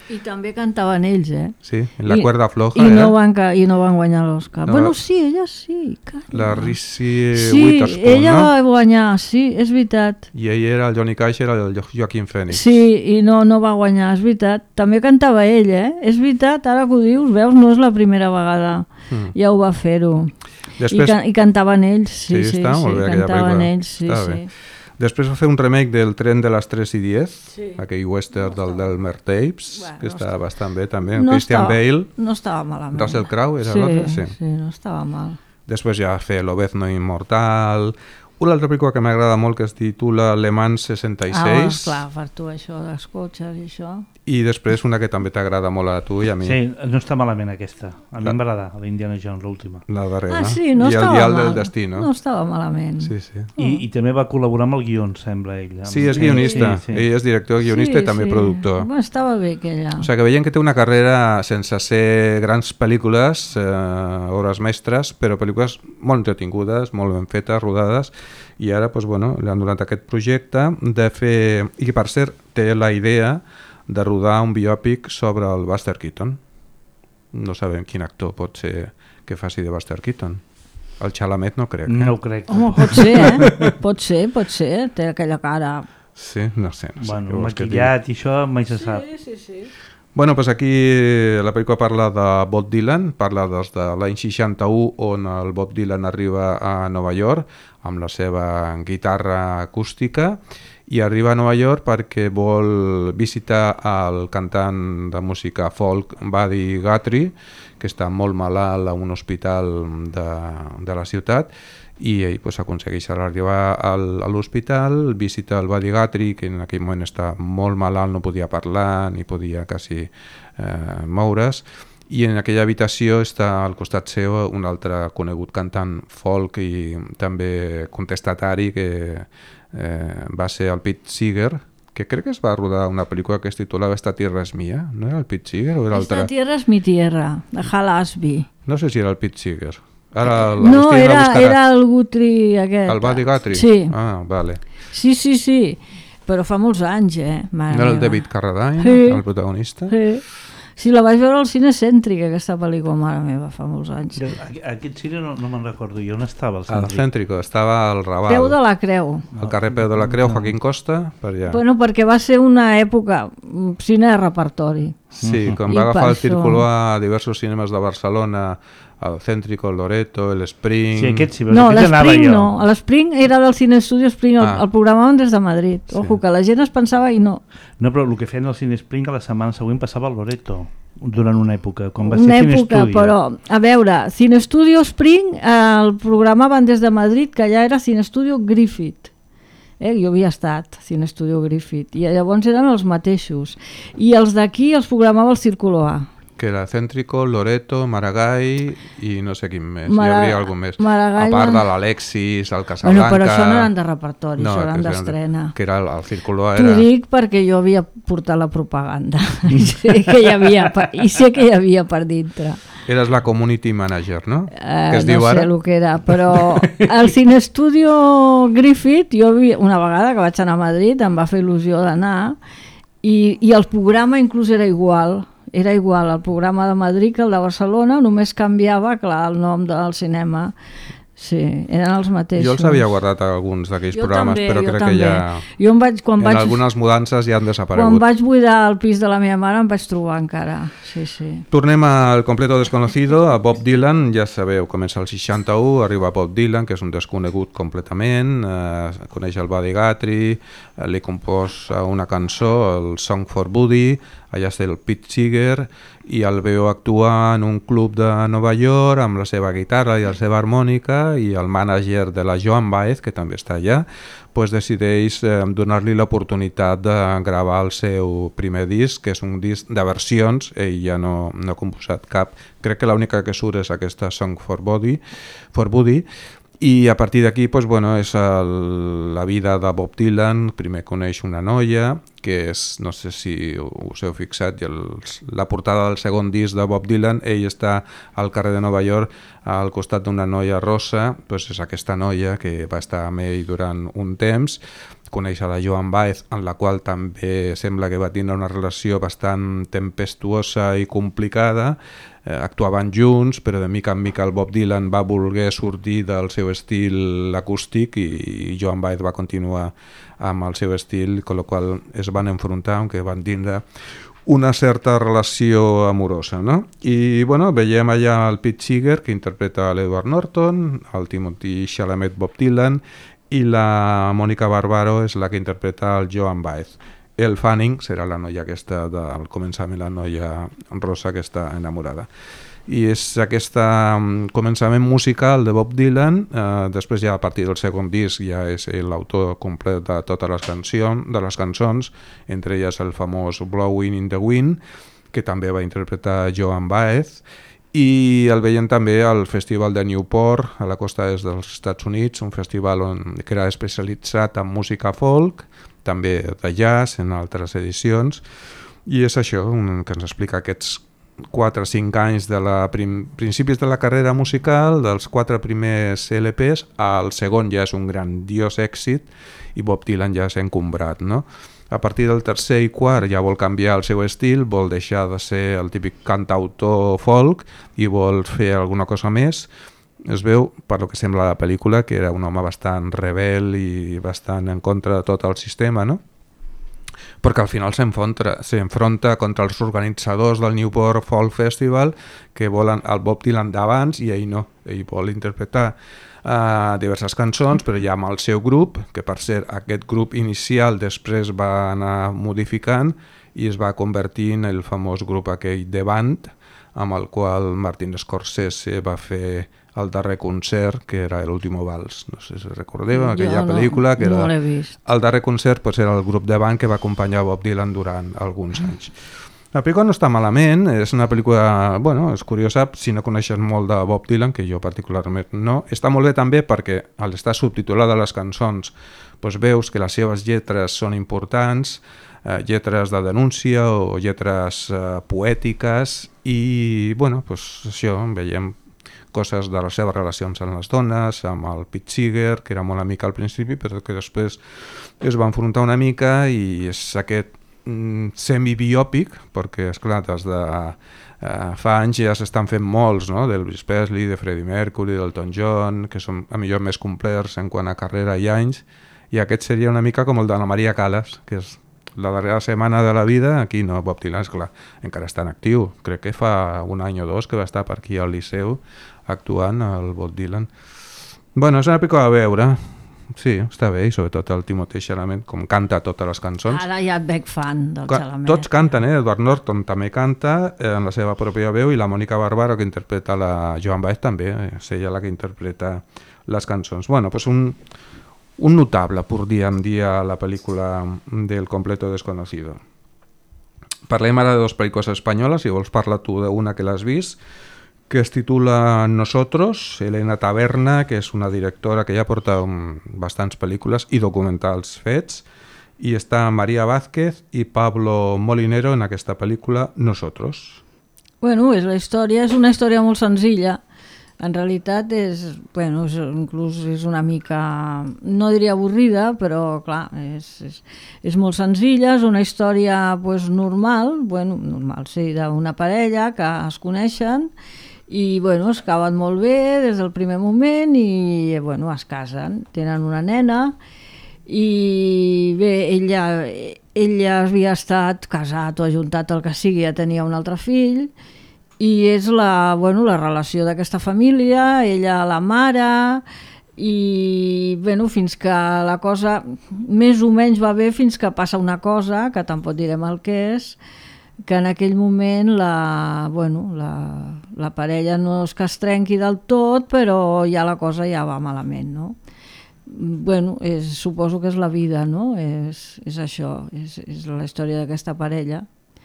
I també cantaven ells, Sí, en la cuerda floja. I no van guanyar l'Oscar. No, bueno, sí, ella sí. La Reese sí, Witherspoon, ella va guanyar, sí, és veritat. I ell era el Johnny Cash, era el Joaquin Phoenix. Sí, i no va guanyar, és veritat. També cantava ell, És veritat, ara que ho dius, veus, no és la primera vegada. Ja ho va fer-ho. Després... I cantaven ells, sí, està molt bé, cantaven ells, sí. Després va fer un remake del Tren de les 3:10, aquell western del Delmer Tapes, que estava bastant bé també, amb Christian Bale. No estava malament. Russell Crowe era l'altre? Sí, no estava mal. Després ja va fer L'Obezno Immortal. Una altra pel·lícula que m'agrada molt que es titula Le Mans 66. Clar, per tu això dels cotxes i això. I després una que també t'agrada molt a tu i a mi. Sí, no està malament aquesta. A mi m'agrada, l'Indiana Jones, l'última. La darrera. Sí, no I estava el Dial mal. del Destí, no? No estava malament. Sí. I també va col·laborar amb el guió, sembla, ell. Sí, és guionista. Sí. Ell és director, guionista i també productor. Bueno, estava bé aquella. O sigui que veiem que té una carrera sense ser grans pel·lícules, obres mestres, però pel·lícules molt entretingudes, molt ben fetes, rodades, i ara doncs, li han donat aquest projecte de fer, i per cert té la idea de rodar un biòpic sobre el Buster Keaton. No sabem quin actor pot ser que faci de Buster Keaton. El Chalamet no crec. No ho crec. Home, pot ser, pot ser, té aquella cara. Sí, no sé. Bueno, maquillat i això mai se sap. Sí. Bueno, doncs aquí la pel·lícula parla de Bob Dylan, parla des de l'any 61 on el Bob Dylan arriba a Nova York amb la seva guitarra acústica i arriba a Nova York perquè vol visitar el cantant de música folk Buddy Guthrie, que està molt malalt a un hospital de la ciutat, i ell aconsegueix arribar a l'hospital, visita el Buddy Guthrie, que en aquell moment està molt malalt, no podia parlar ni podia quasi moure's, i en aquella habitació està al costat seu un altre conegut cantant folk i també contestatari que va ser el Pete Seeger, que crec que es va rodar una pel·lícula que es titulava Esta tierra es mía. No era el Pete Seeger o era altre? Esta tierra es mi tierra, de Hal Ashby. No sé si era el Pete Seeger. Ara no, era el Guthrie aquest. El Buddy Guthrie? Sí. Ah, vale. Sí, però fa molts anys, No era el David Carradine, el protagonista? Sí, la vaig veure al Cine Cèntric, aquesta pel·lícula, mare meva, fa molts anys. Aquest cine no me'n recordo jo, on estava el Cèntric? Al Cèntrico, estava al Raval. Peu de la Creu. Al carrer Peu de la Creu, Joaquín Costa, per allà. Bueno, perquè va ser una època, cine de repertori. Sí, quan va agafar el Círculo a diversos cinemes de Barcelona, el Cèntrico, el Loreto, el Spring... Sí, aquest sí, no, l'Spring no, l'Spring era del Cine Studio Spring, el programaven des de Madrid. Ojo, que la gent es pensava i no. No, però el que feien al Cine Spring a la setmana següent passava al Loreto, durant una època, quan va ser Cine Studio. Però, a veure, Cine Studio Spring el programaven des de Madrid, que allà era Cine Studio Griffith. Jo havia estat Cine Studio Griffith, i llavors eren els mateixos. I els d'aquí els programava el Círculo A. Que era Cèntrico, Loreto, Maragall i no sé quin més, hi hauria algun més. Maragall, a part de l'Alexis, el Casablanca... Bueno, però això no eren de repertori, això eren d'estrena. Que era el Círculo era... T'ho dic perquè jo havia portat la propaganda i sé que hi havia per dintre. Eres la community manager, no? Que es diu ara? No sé el que era, però al Cine Studio Griffith, jo una vegada que vaig anar a Madrid em va fer il·lusió d'anar i el programa inclús era igual el programa de Madrid que el de Barcelona, només canviava, clar, el nom del cinema. Sí, eren els mateixos. Jo els havia guardat alguns d'aquells programes, però crec que ja... En algunes mudances ja han desaparegut. Quan vaig buidar el pis de la meva mare em vaig trobar encara. Sí. Tornem al Completo Desconocido, a Bob Dylan. Ja sabeu, comença el 61, arriba Bob Dylan, que és un desconegut completament, coneix el Buddy Guthrie, li composa una cançó, el Song for Buddy, allà està el Pete Seeger, i el veu actuar en un club de Nova York amb la seva guitarra i la seva harmònica, i el mànager de la Joan Baez, que també està allà, decideix donar-li l'oportunitat de gravar el seu primer disc, que és un disc de versions, ell ja no ha composat cap, crec que l'única que surt és aquesta Song for Buddy, i a partir d'aquí és la vida de Bob Dylan. Primer coneix una noia que és, no sé si us heu fixat, la portada del segon disc de Bob Dylan, ell està al carrer de Nova York al costat d'una noia rossa, és aquesta noia que va estar amb ell durant un temps, conèixer la Joan Baez, en la qual també sembla que va tindre una relació bastant tempestuosa i complicada. Actuaven junts, però de mica en mica el Bob Dylan va voler sortir del seu estil acústic i Joan Baez va continuar amb el seu estil, amb la qual es van enfrontar, aunque van tindre una certa relació amorosa, no? I bueno, veiem allà el Pete Seeger, que interpreta l'Edward Norton, el Timothy Chalamet Bob Dylan, i la Mònica Barbaro és la que interpreta el Joan Baez. El Fanning serà la noia aquesta del començament, la noia rosa que està enamorada. I és aquest començament musical de Bob Dylan, després ja a partir del segon disc ja és l'autor complet de totes les cançons, entre elles el famós Blowing in the Wind, que també va interpretar Joan Baez, i el veiem també al Festival de Newport, a la costa est dels Estats Units, un festival que era especialitzat en música folk, també de jazz en altres edicions, i és això que ens explica aquests 4 o 5 anys de principis de la carrera musical, dels 4 primers LPs, el segon ja és un grandiós èxit i Bob Dylan ja s'ha encombrat, no? A partir del tercer i quart ja vol canviar el seu estil, vol deixar de ser el típic cantautor folk i vol fer alguna cosa més. Es veu, per lo que sembla la pel·lícula, que era un home bastant rebel i bastant en contra de tot el sistema, no? Perquè al final s'enfronta contra els organitzadors del Newport Folk Festival, que volen el Bob Dylan d'abans i ell no. Ell vol interpretar diverses cançons, però ja amb el seu grup, que per cert aquest grup inicial després va anar modificant i es va convertir en el famós grup aquell The Band, amb el qual Martin Scorsese va fer el darrer concert, que era l'Último Vals. No sé si recordeu aquella pel·lícula, que era el darrer concert, doncs era el grup de band que va acompanyar Bob Dylan durant alguns anys. La pel·lícula no està malament, és una pel·lícula, bueno, és curiosa si no coneixes molt de Bob Dylan, que jo particularment no. Està molt bé també perquè al estar subtitulada les cançons doncs veus que les seves lletres són importants, lletres de denúncia o lletres poètiques i, bueno, doncs això, veiem coses de les seves relacions amb les dones, amb el Pete Seeger, que era molt amic al principi, però que després es va enfrontar una mica i és aquest semi-biòpic, perquè, esclar, des de fa anys ja s'estan fent molts, no? D'Elvis Presley, de Freddie Mercury, d'Elton John, que són a millor més complets en quant a carrera i anys, i aquest seria una mica com el de la Maria Callas, que és la darrera setmana de la vida. Aquí no, Bob Dylan, esclar, encara està en actiu. Crec que fa un any o dos que va estar per aquí al Liceu actuant el Bob Dylan. Bueno, és una pel·lícula a veure. Sí, està bé, i sobretot el Timothy Chalamet, com canta totes les cançons. Ara ja et veig fan del Chalamet. Tots canten, Edward Norton també canta en la seva pròpia veu, i la Mònica Barbaro, que interpreta la Joan Baez, també, és ella la que interpreta les cançons. Bueno, pues un notable, podríem dir, a la pel·lícula del Completo Desconocido. Parlem ara de dues pel·lícules espanyoles, si vols parlar tu d'una que l'has vist, que es titula Nosotros, Elena Taberna, que és una directora que ja porta bastants pel·lícules i documentals fets, i està Maria Vázquez i Pablo Molinero en aquesta pel·lícula Nosotros. Bueno, és una història molt senzilla. En realitat inclús és una mica, no diria avorrida, però clar, és molt senzilla, és una història normal, sí, d'una parella que es coneixen i es cauen molt bé des del primer moment i es casen, tenen una nena i bé, ella havia estat casat o ajuntat, el que sigui, ja tenia un altre fill, i és la relació d'aquesta família, ella la mare, i fins que la cosa més o menys va bé, fins que passa una cosa, que tampoc direm el que és, que en aquell moment la parella no és que es trenqui del tot, però ja la cosa ja va malament, no? Suposo que és la vida, no? És això, és la història d'aquesta parella.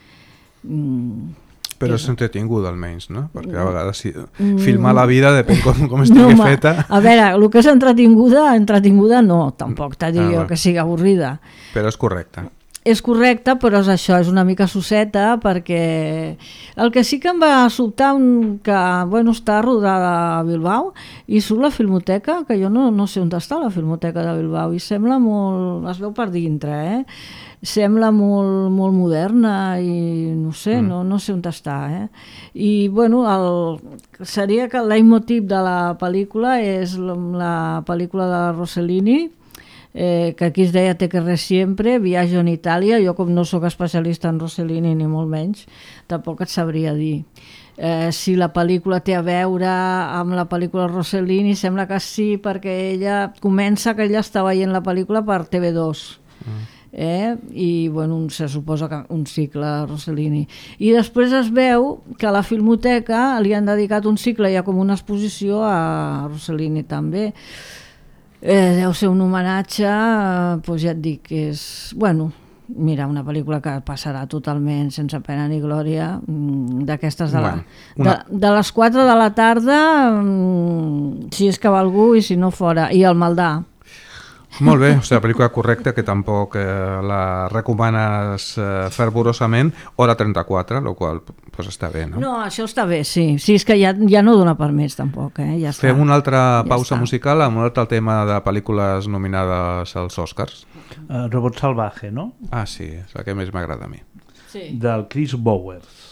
Però és entretinguda almenys, no? Perquè a vegades filmar la vida depèn com estigui feta. A veure, el que és entretinguda no, tampoc t'ha dit jo que sigui avorrida. Però és correcte. és correcte, però és això, és una mica sosseta, perquè el que sí que em va sobtar que, bueno, està rodada a Bilbao i surt la Filmoteca, que jo no sé on està la Filmoteca de Bilbao, i sembla molt... es veu per dintre, sembla molt, molt moderna i no sé, no sé on està, I, bueno, seria que el leitmotiv de la pel·lícula és la pel·lícula de Rossellini, que aquí es deia Te querré siempre, Viaggio en Itàlia. Jo, com no sóc especialista en Rossellini ni molt menys, tampoc et sabria dir si la pel·lícula té a veure amb la pel·lícula Rossellini. Sembla que sí, perquè ella comença que ella està veient la pel·lícula per TV2 i bueno, se suposa que un cicle Rossellini, i després es veu que a la Filmoteca li han dedicat un cicle, hi ha com una exposició a Rossellini també. Deu ser un homenatge, doncs ja et dic, és, bueno, mira, una pel·lícula que passarà totalment sense pena ni glòria, d'aquestes de les 4 de la tarda, si és que va algú i si no fora, i el Maldà. Molt bé, o sigui, la pel·lícula correcta, que tampoc la recomanes fervorosament, hora 34, el qual pues, està bé, no? No, això està bé, sí. Sí, és que ja no dona per més, tampoc, ja està. Fem una altra pausa musical amb un altre tema de pel·lícules nominades als Oscars. Robot Salvaje, no? Ah, sí, és la que més m'agrada a mi. Sí. Del Chris Bowers.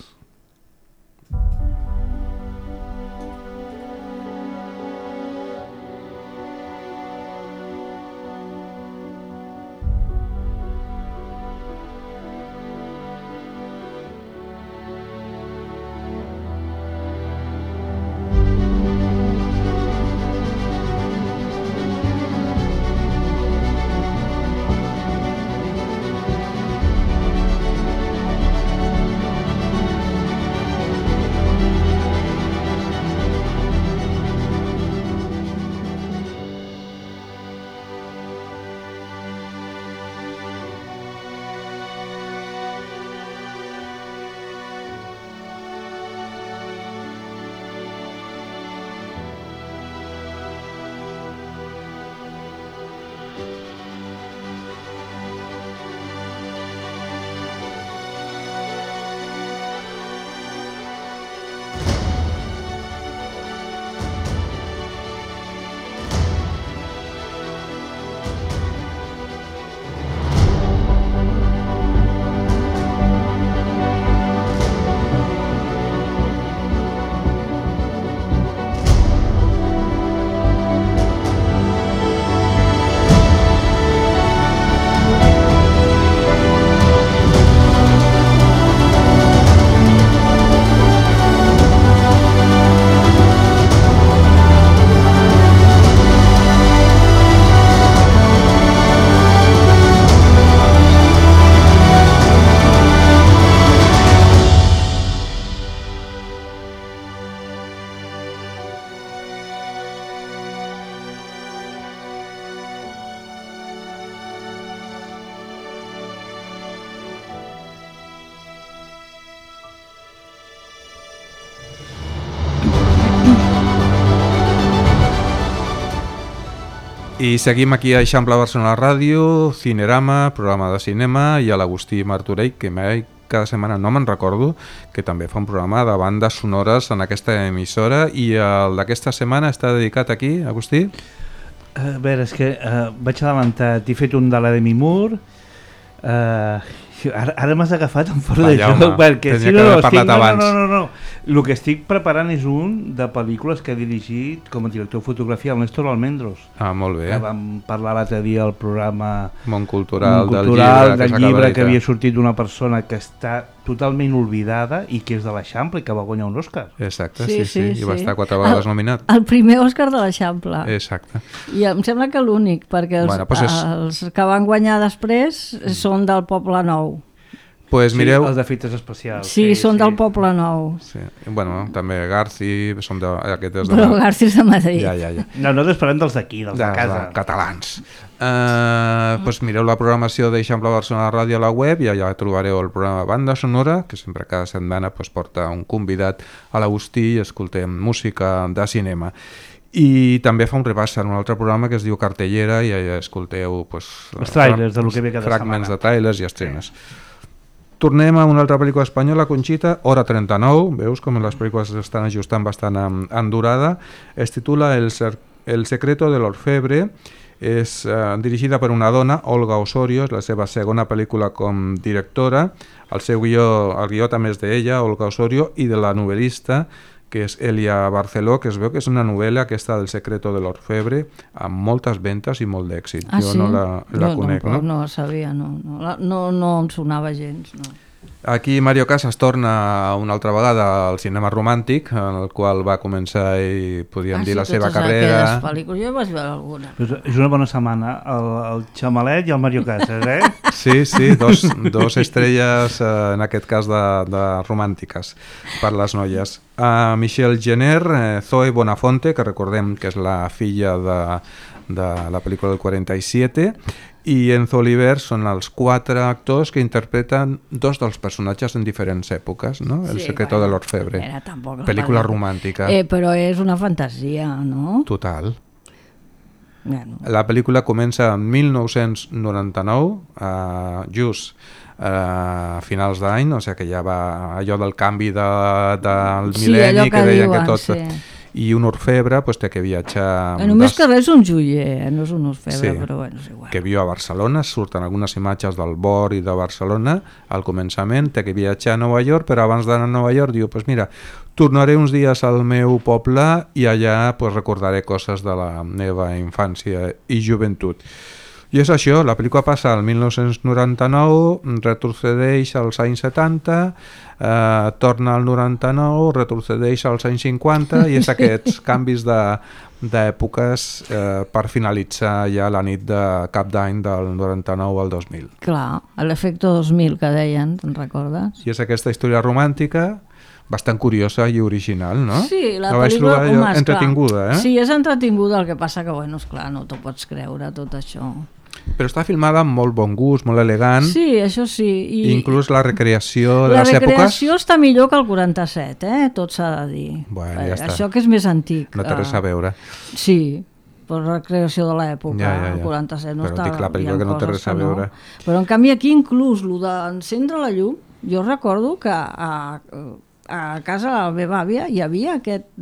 I seguim aquí a Eixample Barcelona Ràdio, Cinerama, programa de cinema, i a l'Agustí Martorell, que cada setmana no me'n recordo, que també fa un programa de bandes sonores en aquesta emissora, i el d'aquesta setmana està dedicat aquí, Agustí? A veure, és que vaig adelantar, t'he fet un de la Demi Moore, ara m'has agafat en fora de joc, perquè si no, el que estic preparant és un de pel·lícules que ha dirigit com a director de fotografia el Néstor Almendros. Ah, molt bé. Que vam parlar l'altre dia al programa Món Cultural del llibre que havia sortit d'una persona que està totalment oblidada i que és de l'Eixample i que va guanyar un Òscar. Exacte, sí. I va estar 4 vegades nominat. El primer Òscar de l'Eixample. Exacte. I em sembla que l'únic, perquè els que van guanyar després són del Poble Nou. Pues mireu... els d'efectes especials. Sí, són del Poble Nou. Sí. Bueno, també Garci, són però Garci és de Madrid. Ja. No, nosaltres parlem dels d'aquí, dels de casa. Catalans. Pues mireu la programació d'Eixample Barcelona Ràdio a la web i allà trobareu el programa Banda Sonora, que sempre cada setmana porta un convidat a l'Agustí i escoltem música de cinema. I també fa un repàs en un altre programa que es diu Cartellera i allà escolteu els trailers de lo que ve cada fragments setmana. de trailers i estrenes. Tornem a una altra pel·lícula espanyola, Conxita, Hora 39, veus com les pel·lícules s'estan ajustant bastant en durada. Es titula El secreto de l'orfebre, és dirigida per una dona, Olga Osorio, és la seva segona pel·lícula com directora. El guió també és d'ella, Olga Osorio, i de la novel·lista, que és Elia Barceló, que es veu que és una novel·la aquesta del secreto de l'orfebre, amb moltes ventes i molt d'èxit. Jo sí? no la conec, no? No sabia, no em sonava gens, no. Aquí Mario Casas torna una altra vegada al cinema romàntic, en el qual va començar i podríem dir la seva carrera. Jo vaig veure alguna. És una bona setmana, el Xamalet i el Mario Casas, eh? Sí, dos estrelles, en aquest cas de romàntiques per les noies. Michelle Jenner, Zoe Bonafonte, que recordem que és la filla de la pel·lícula del 47, i Enzo Oliver són els 4 actors que interpreten 2 dels personatges en diferents èpoques, no? El secreto de l'orfebre, pel·lícula romàntica. Però és una fantasia, no? Total. Bueno. La pel·lícula comença en 1999, just a finals d'any, o sigui que ja va allò del canvi del mil·lenni, que deien que tot... Sí. I un orfebre té que viatjar... Només que res un joier, no és un orfebre, però bueno, és igual. Que viu a Barcelona, surten algunes imatges del Bor i de Barcelona al començament, té que viatjar a Nova York, però abans d'anar a Nova York diu, mira, tornaré uns dies al meu poble i allà recordaré coses de la meva infància i joventut. I és això, la pel·lícula passa al 1999, retrocedeix als anys 70, torna al 99, retrocedeix als anys 50 i és aquests canvis d'èpoques per finalitzar ja la nit de cap d'any del 99 al 2000. Clar, l'efecte 2000 que deien, te'n recordes? I és aquesta història romàntica bastant curiosa i original, no? Sí, la pel·lícula, home, entretinguda, eh? Sí, és entretinguda, el que passa que, bueno, esclar, no t'ho pots creure, tot això. Però està filmada amb molt bon gust, molt elegant. Sí, això sí. I inclús la recreació de les èpoques... La recreació està millor que el 47, tot s'ha de dir. Bueno, ja està. Això que és més antic. No té res a veure. Sí, per la recreació de l'època, ja. el 47 no però està... Però dic la pel·lícula que no té res a veure. No. Però en canvi aquí inclús el d'encendre la llum, jo recordo que a casa de la meva àvia hi havia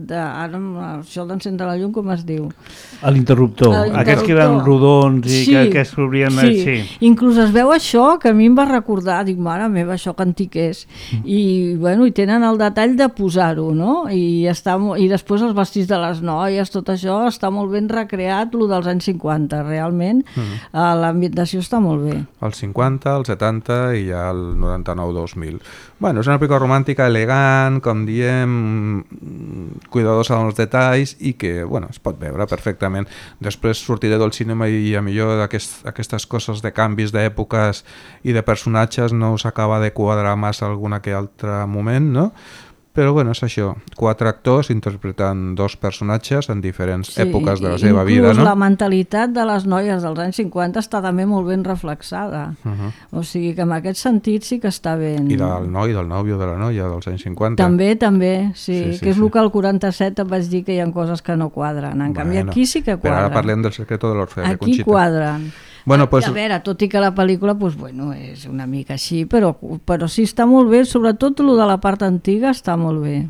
això d'encendre la llum, com es diu? L'interruptor, aquests que eren rodons i que s'obrien així. Inclús es veu això, que a mi em va recordar, dic, mare meva, això que antic és. I tenen el detall de posar-ho, no? I després els vestits de les noies, tot això està molt ben recreat, el dels anys 50, realment. L'ambientació està molt bé. Els 50, els 70 i ja el 99-2000. Bueno, és una pel·lícula romàntica elegant, com diem, cuidadosa en els detalls i que, bueno, es pot veure perfectament. Després sortiré del cinema i a millor aquestes coses de canvis d'èpoques i de personatges no us acaba de quadrar massa alguna que altre moment, no? Però bueno, és això, 4 actors interpretant 2 personatges en diferents èpoques de la seva vida, no? Inclús la mentalitat de les noies dels anys 50 està també molt ben reflexada. O sigui que en aquest sentit sí que està ben... I del nòvio de la noia dels anys 50. També, sí, que és el que al 47 et vaig dir que hi ha coses que no quadren. En canvi aquí sí que quadren. Però ara parlem del secreto de l'orfebre, Conxita. Aquí quadren. Bueno, a veure, tot i que la pel·lícula és una mica així, però sí està molt bé, sobretot el de la part antiga està molt bé.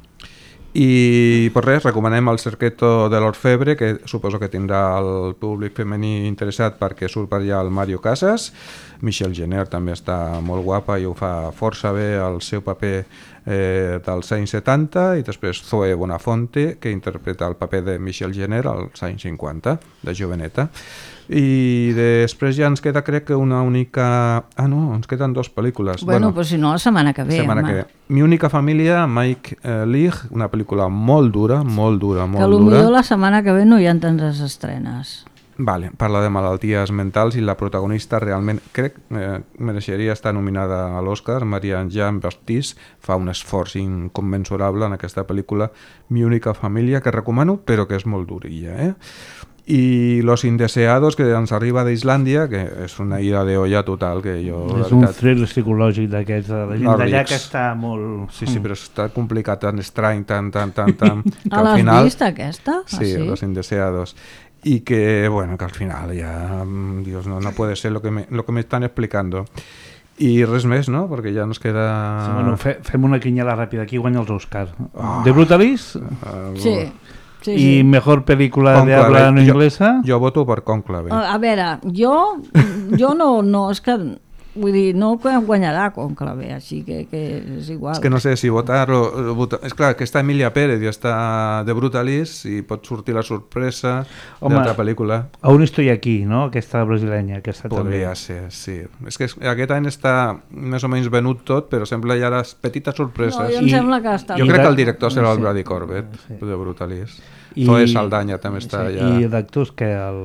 I per res, recomanem el secreto de l'orfebre, que suposo que tindrà el públic femení interessat perquè surt per allà el Mario Casas. Michelle Jenner també està molt guapa i ho fa força bé el seu paper dels anys 70, i després Zoe Bonafonte, que interpreta el paper de Michelle Jenner als anys 50, de joveneta. I després ja ens queda, crec que una única... no, ens queden 2 pel·lícules. Bueno, pues si no, la setmana que ve. Mi única família, Mike Leigh, una pel·lícula molt dura. Que potser la setmana que ve no hi ha tantes estrenes. Vale, parla de malalties mentals i la protagonista realment, crec, mereixeria estar nominada a l'Oscar. Marianne Jean-Baptiste fa un esforç incommensurable en aquesta pel·lícula Mi única família, que recomano, però que és molt durilla, i Los Indeseados, que ens arriba d'Islàndia, que és una ida de olla total, que jo... És un thrill psicològic d'aquests, de la gent d'allà que està molt... Sí, però està complicat, tan estrany, tan... que al final... L'has vist, aquesta? Sí, sí, Los Indeseados. Y que, bueno, que al final ya, Dios, no puede ser lo que me están explicando. I res més, no? Perquè ja ens queda... Sí, bueno, fem una quinyela ràpida. Qui guanya els Oscars? The Brutalist? Sí. Sí, I mejor pel·lícula de habla no inglesa? Jo voto per Cònclave. A veure, jo no, és que, vull dir, no guanyarà Cònclave, així que és igual. És que no sé si votar-lo... És clar, que està Emilia Pérez i està The Brutalist i pot sortir la sorpresa d'altra pel·lícula. Aún estoy aquí, no? Aquesta brasilenya. Podria ser, sí. És que aquest any està més o menys venut tot, però sembla ja les petites sorpreses. No, jo em sembla que està... Jo crec que el director serà el Brady Corbett, de Brutalist. Zoe Saldana també està allà. I d'actors que el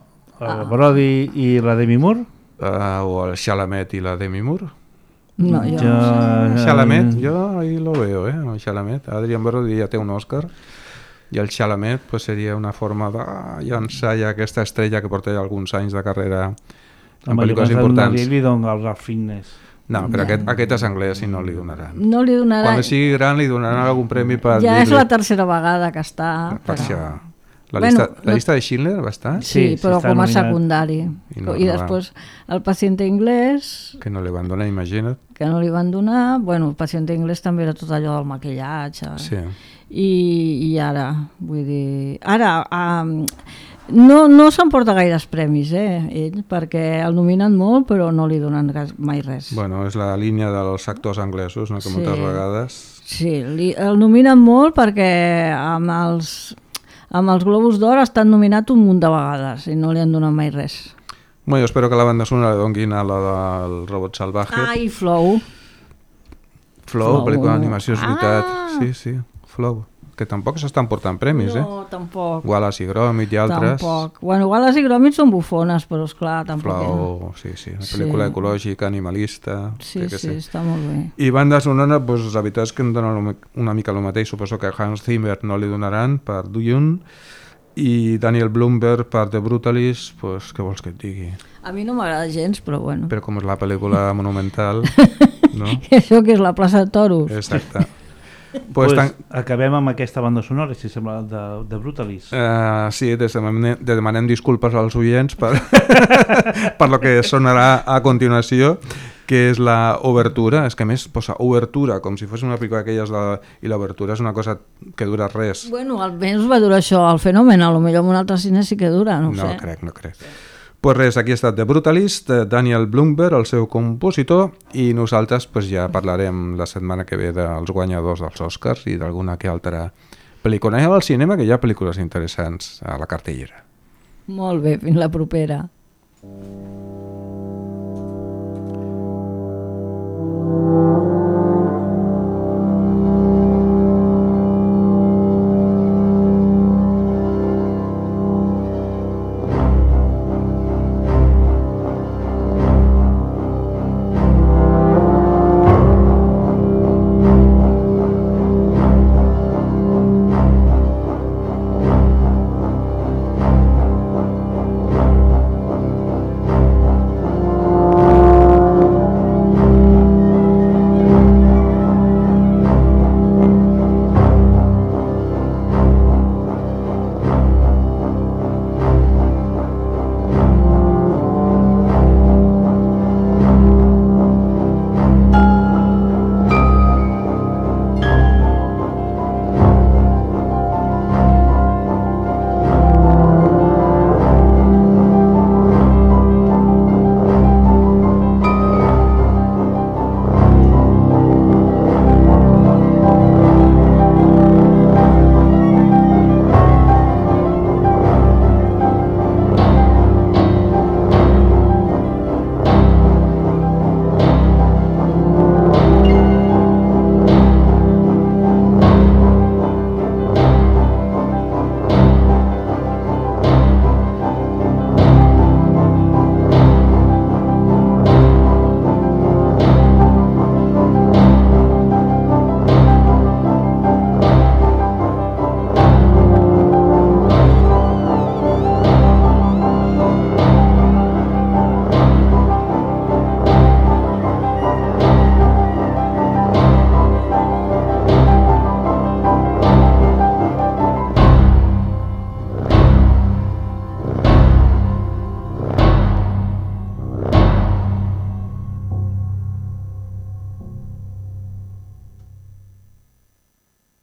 Brody i la Demi Moore? O el Chalamet i la Demi Moore. No, jo no sé. Chalamet, jo ahí lo veo, el Chalamet. Adrian Brody ja té un Oscar i el Chalamet pues, seria una forma de llançar ja aquesta estrella que porta ja alguns anys de carrera en pel·lícules importants. Home, li donen el Ralph Fiennes. No, però aquest és anglès i no li donaran. No li donaran. Quan sigui gran li donaran algun premi per ja és la tercera vegada que està. Per això. La llista de Schindler va estar? Sí, però com a secundari. I després el Paciente Inglés... Que no li van donar, imagina't. Que no li van donar. Bueno, el Paciente Inglés també era tot allò del maquillatge. Sí. I ara, vull dir... Ara... No s'emporta gaires premis, ell, perquè el nominen molt, però no li donen mai res. Bueno, és la línia dels actors anglesos, no? Que moltes vegades... Sí, el nominen molt perquè amb els Globus d'Or ha estat nominat un munt de vegades i no li han donat mai res. Bueno, jo espero que la banda sonora donguin a la del Robot Salvaje. I Flow. Flow, pel·lícula d'animació, és veritat. Sí, Flow. Que tampoc s'estan portant premis, No, tampoc. Wallace i Gromit i altres. Tampoc. Bueno, Wallace i Gromit són bufones, però esclar, tampoc. Flow, sí, una pel·lícula ecològica, animalista... Sí, està molt bé. I banda sonora, doncs, la veritat és que em dona una mica el mateix. Suposo que Hans Zimmer no li donaran per Dune i Daniel Blumberg per The Brutalist, doncs, què vols que et digui? A mi no m'agrada gens, però bueno. Però com és la pel·lícula monumental, no? Això que és la plaça de Toros. Exacte. Pues acabem amb aquesta banda sonora, si sembla, de Brutalist. Sí, demanem disculpes als oients per lo que sonarà a continuació, que és la obertura. És que a més posa obertura, com si fos una pel·lícula d'aquelles i l'obertura és una cosa que dura res. Bueno, almenys va durar això, el fenomen, a lo millor en un altre cine sí que dura, no sé. No crec. Pues res, aquí ha estat The Brutalist, Daniel Blumberg, el seu compositor, i nosaltres pues, ja parlarem la setmana que ve dels guanyadors dels Oscars i d'alguna que altra pel·lícula. Anem al cinema, que hi ha pel·lícules interessants a la cartellera. Molt bé, fins la propera.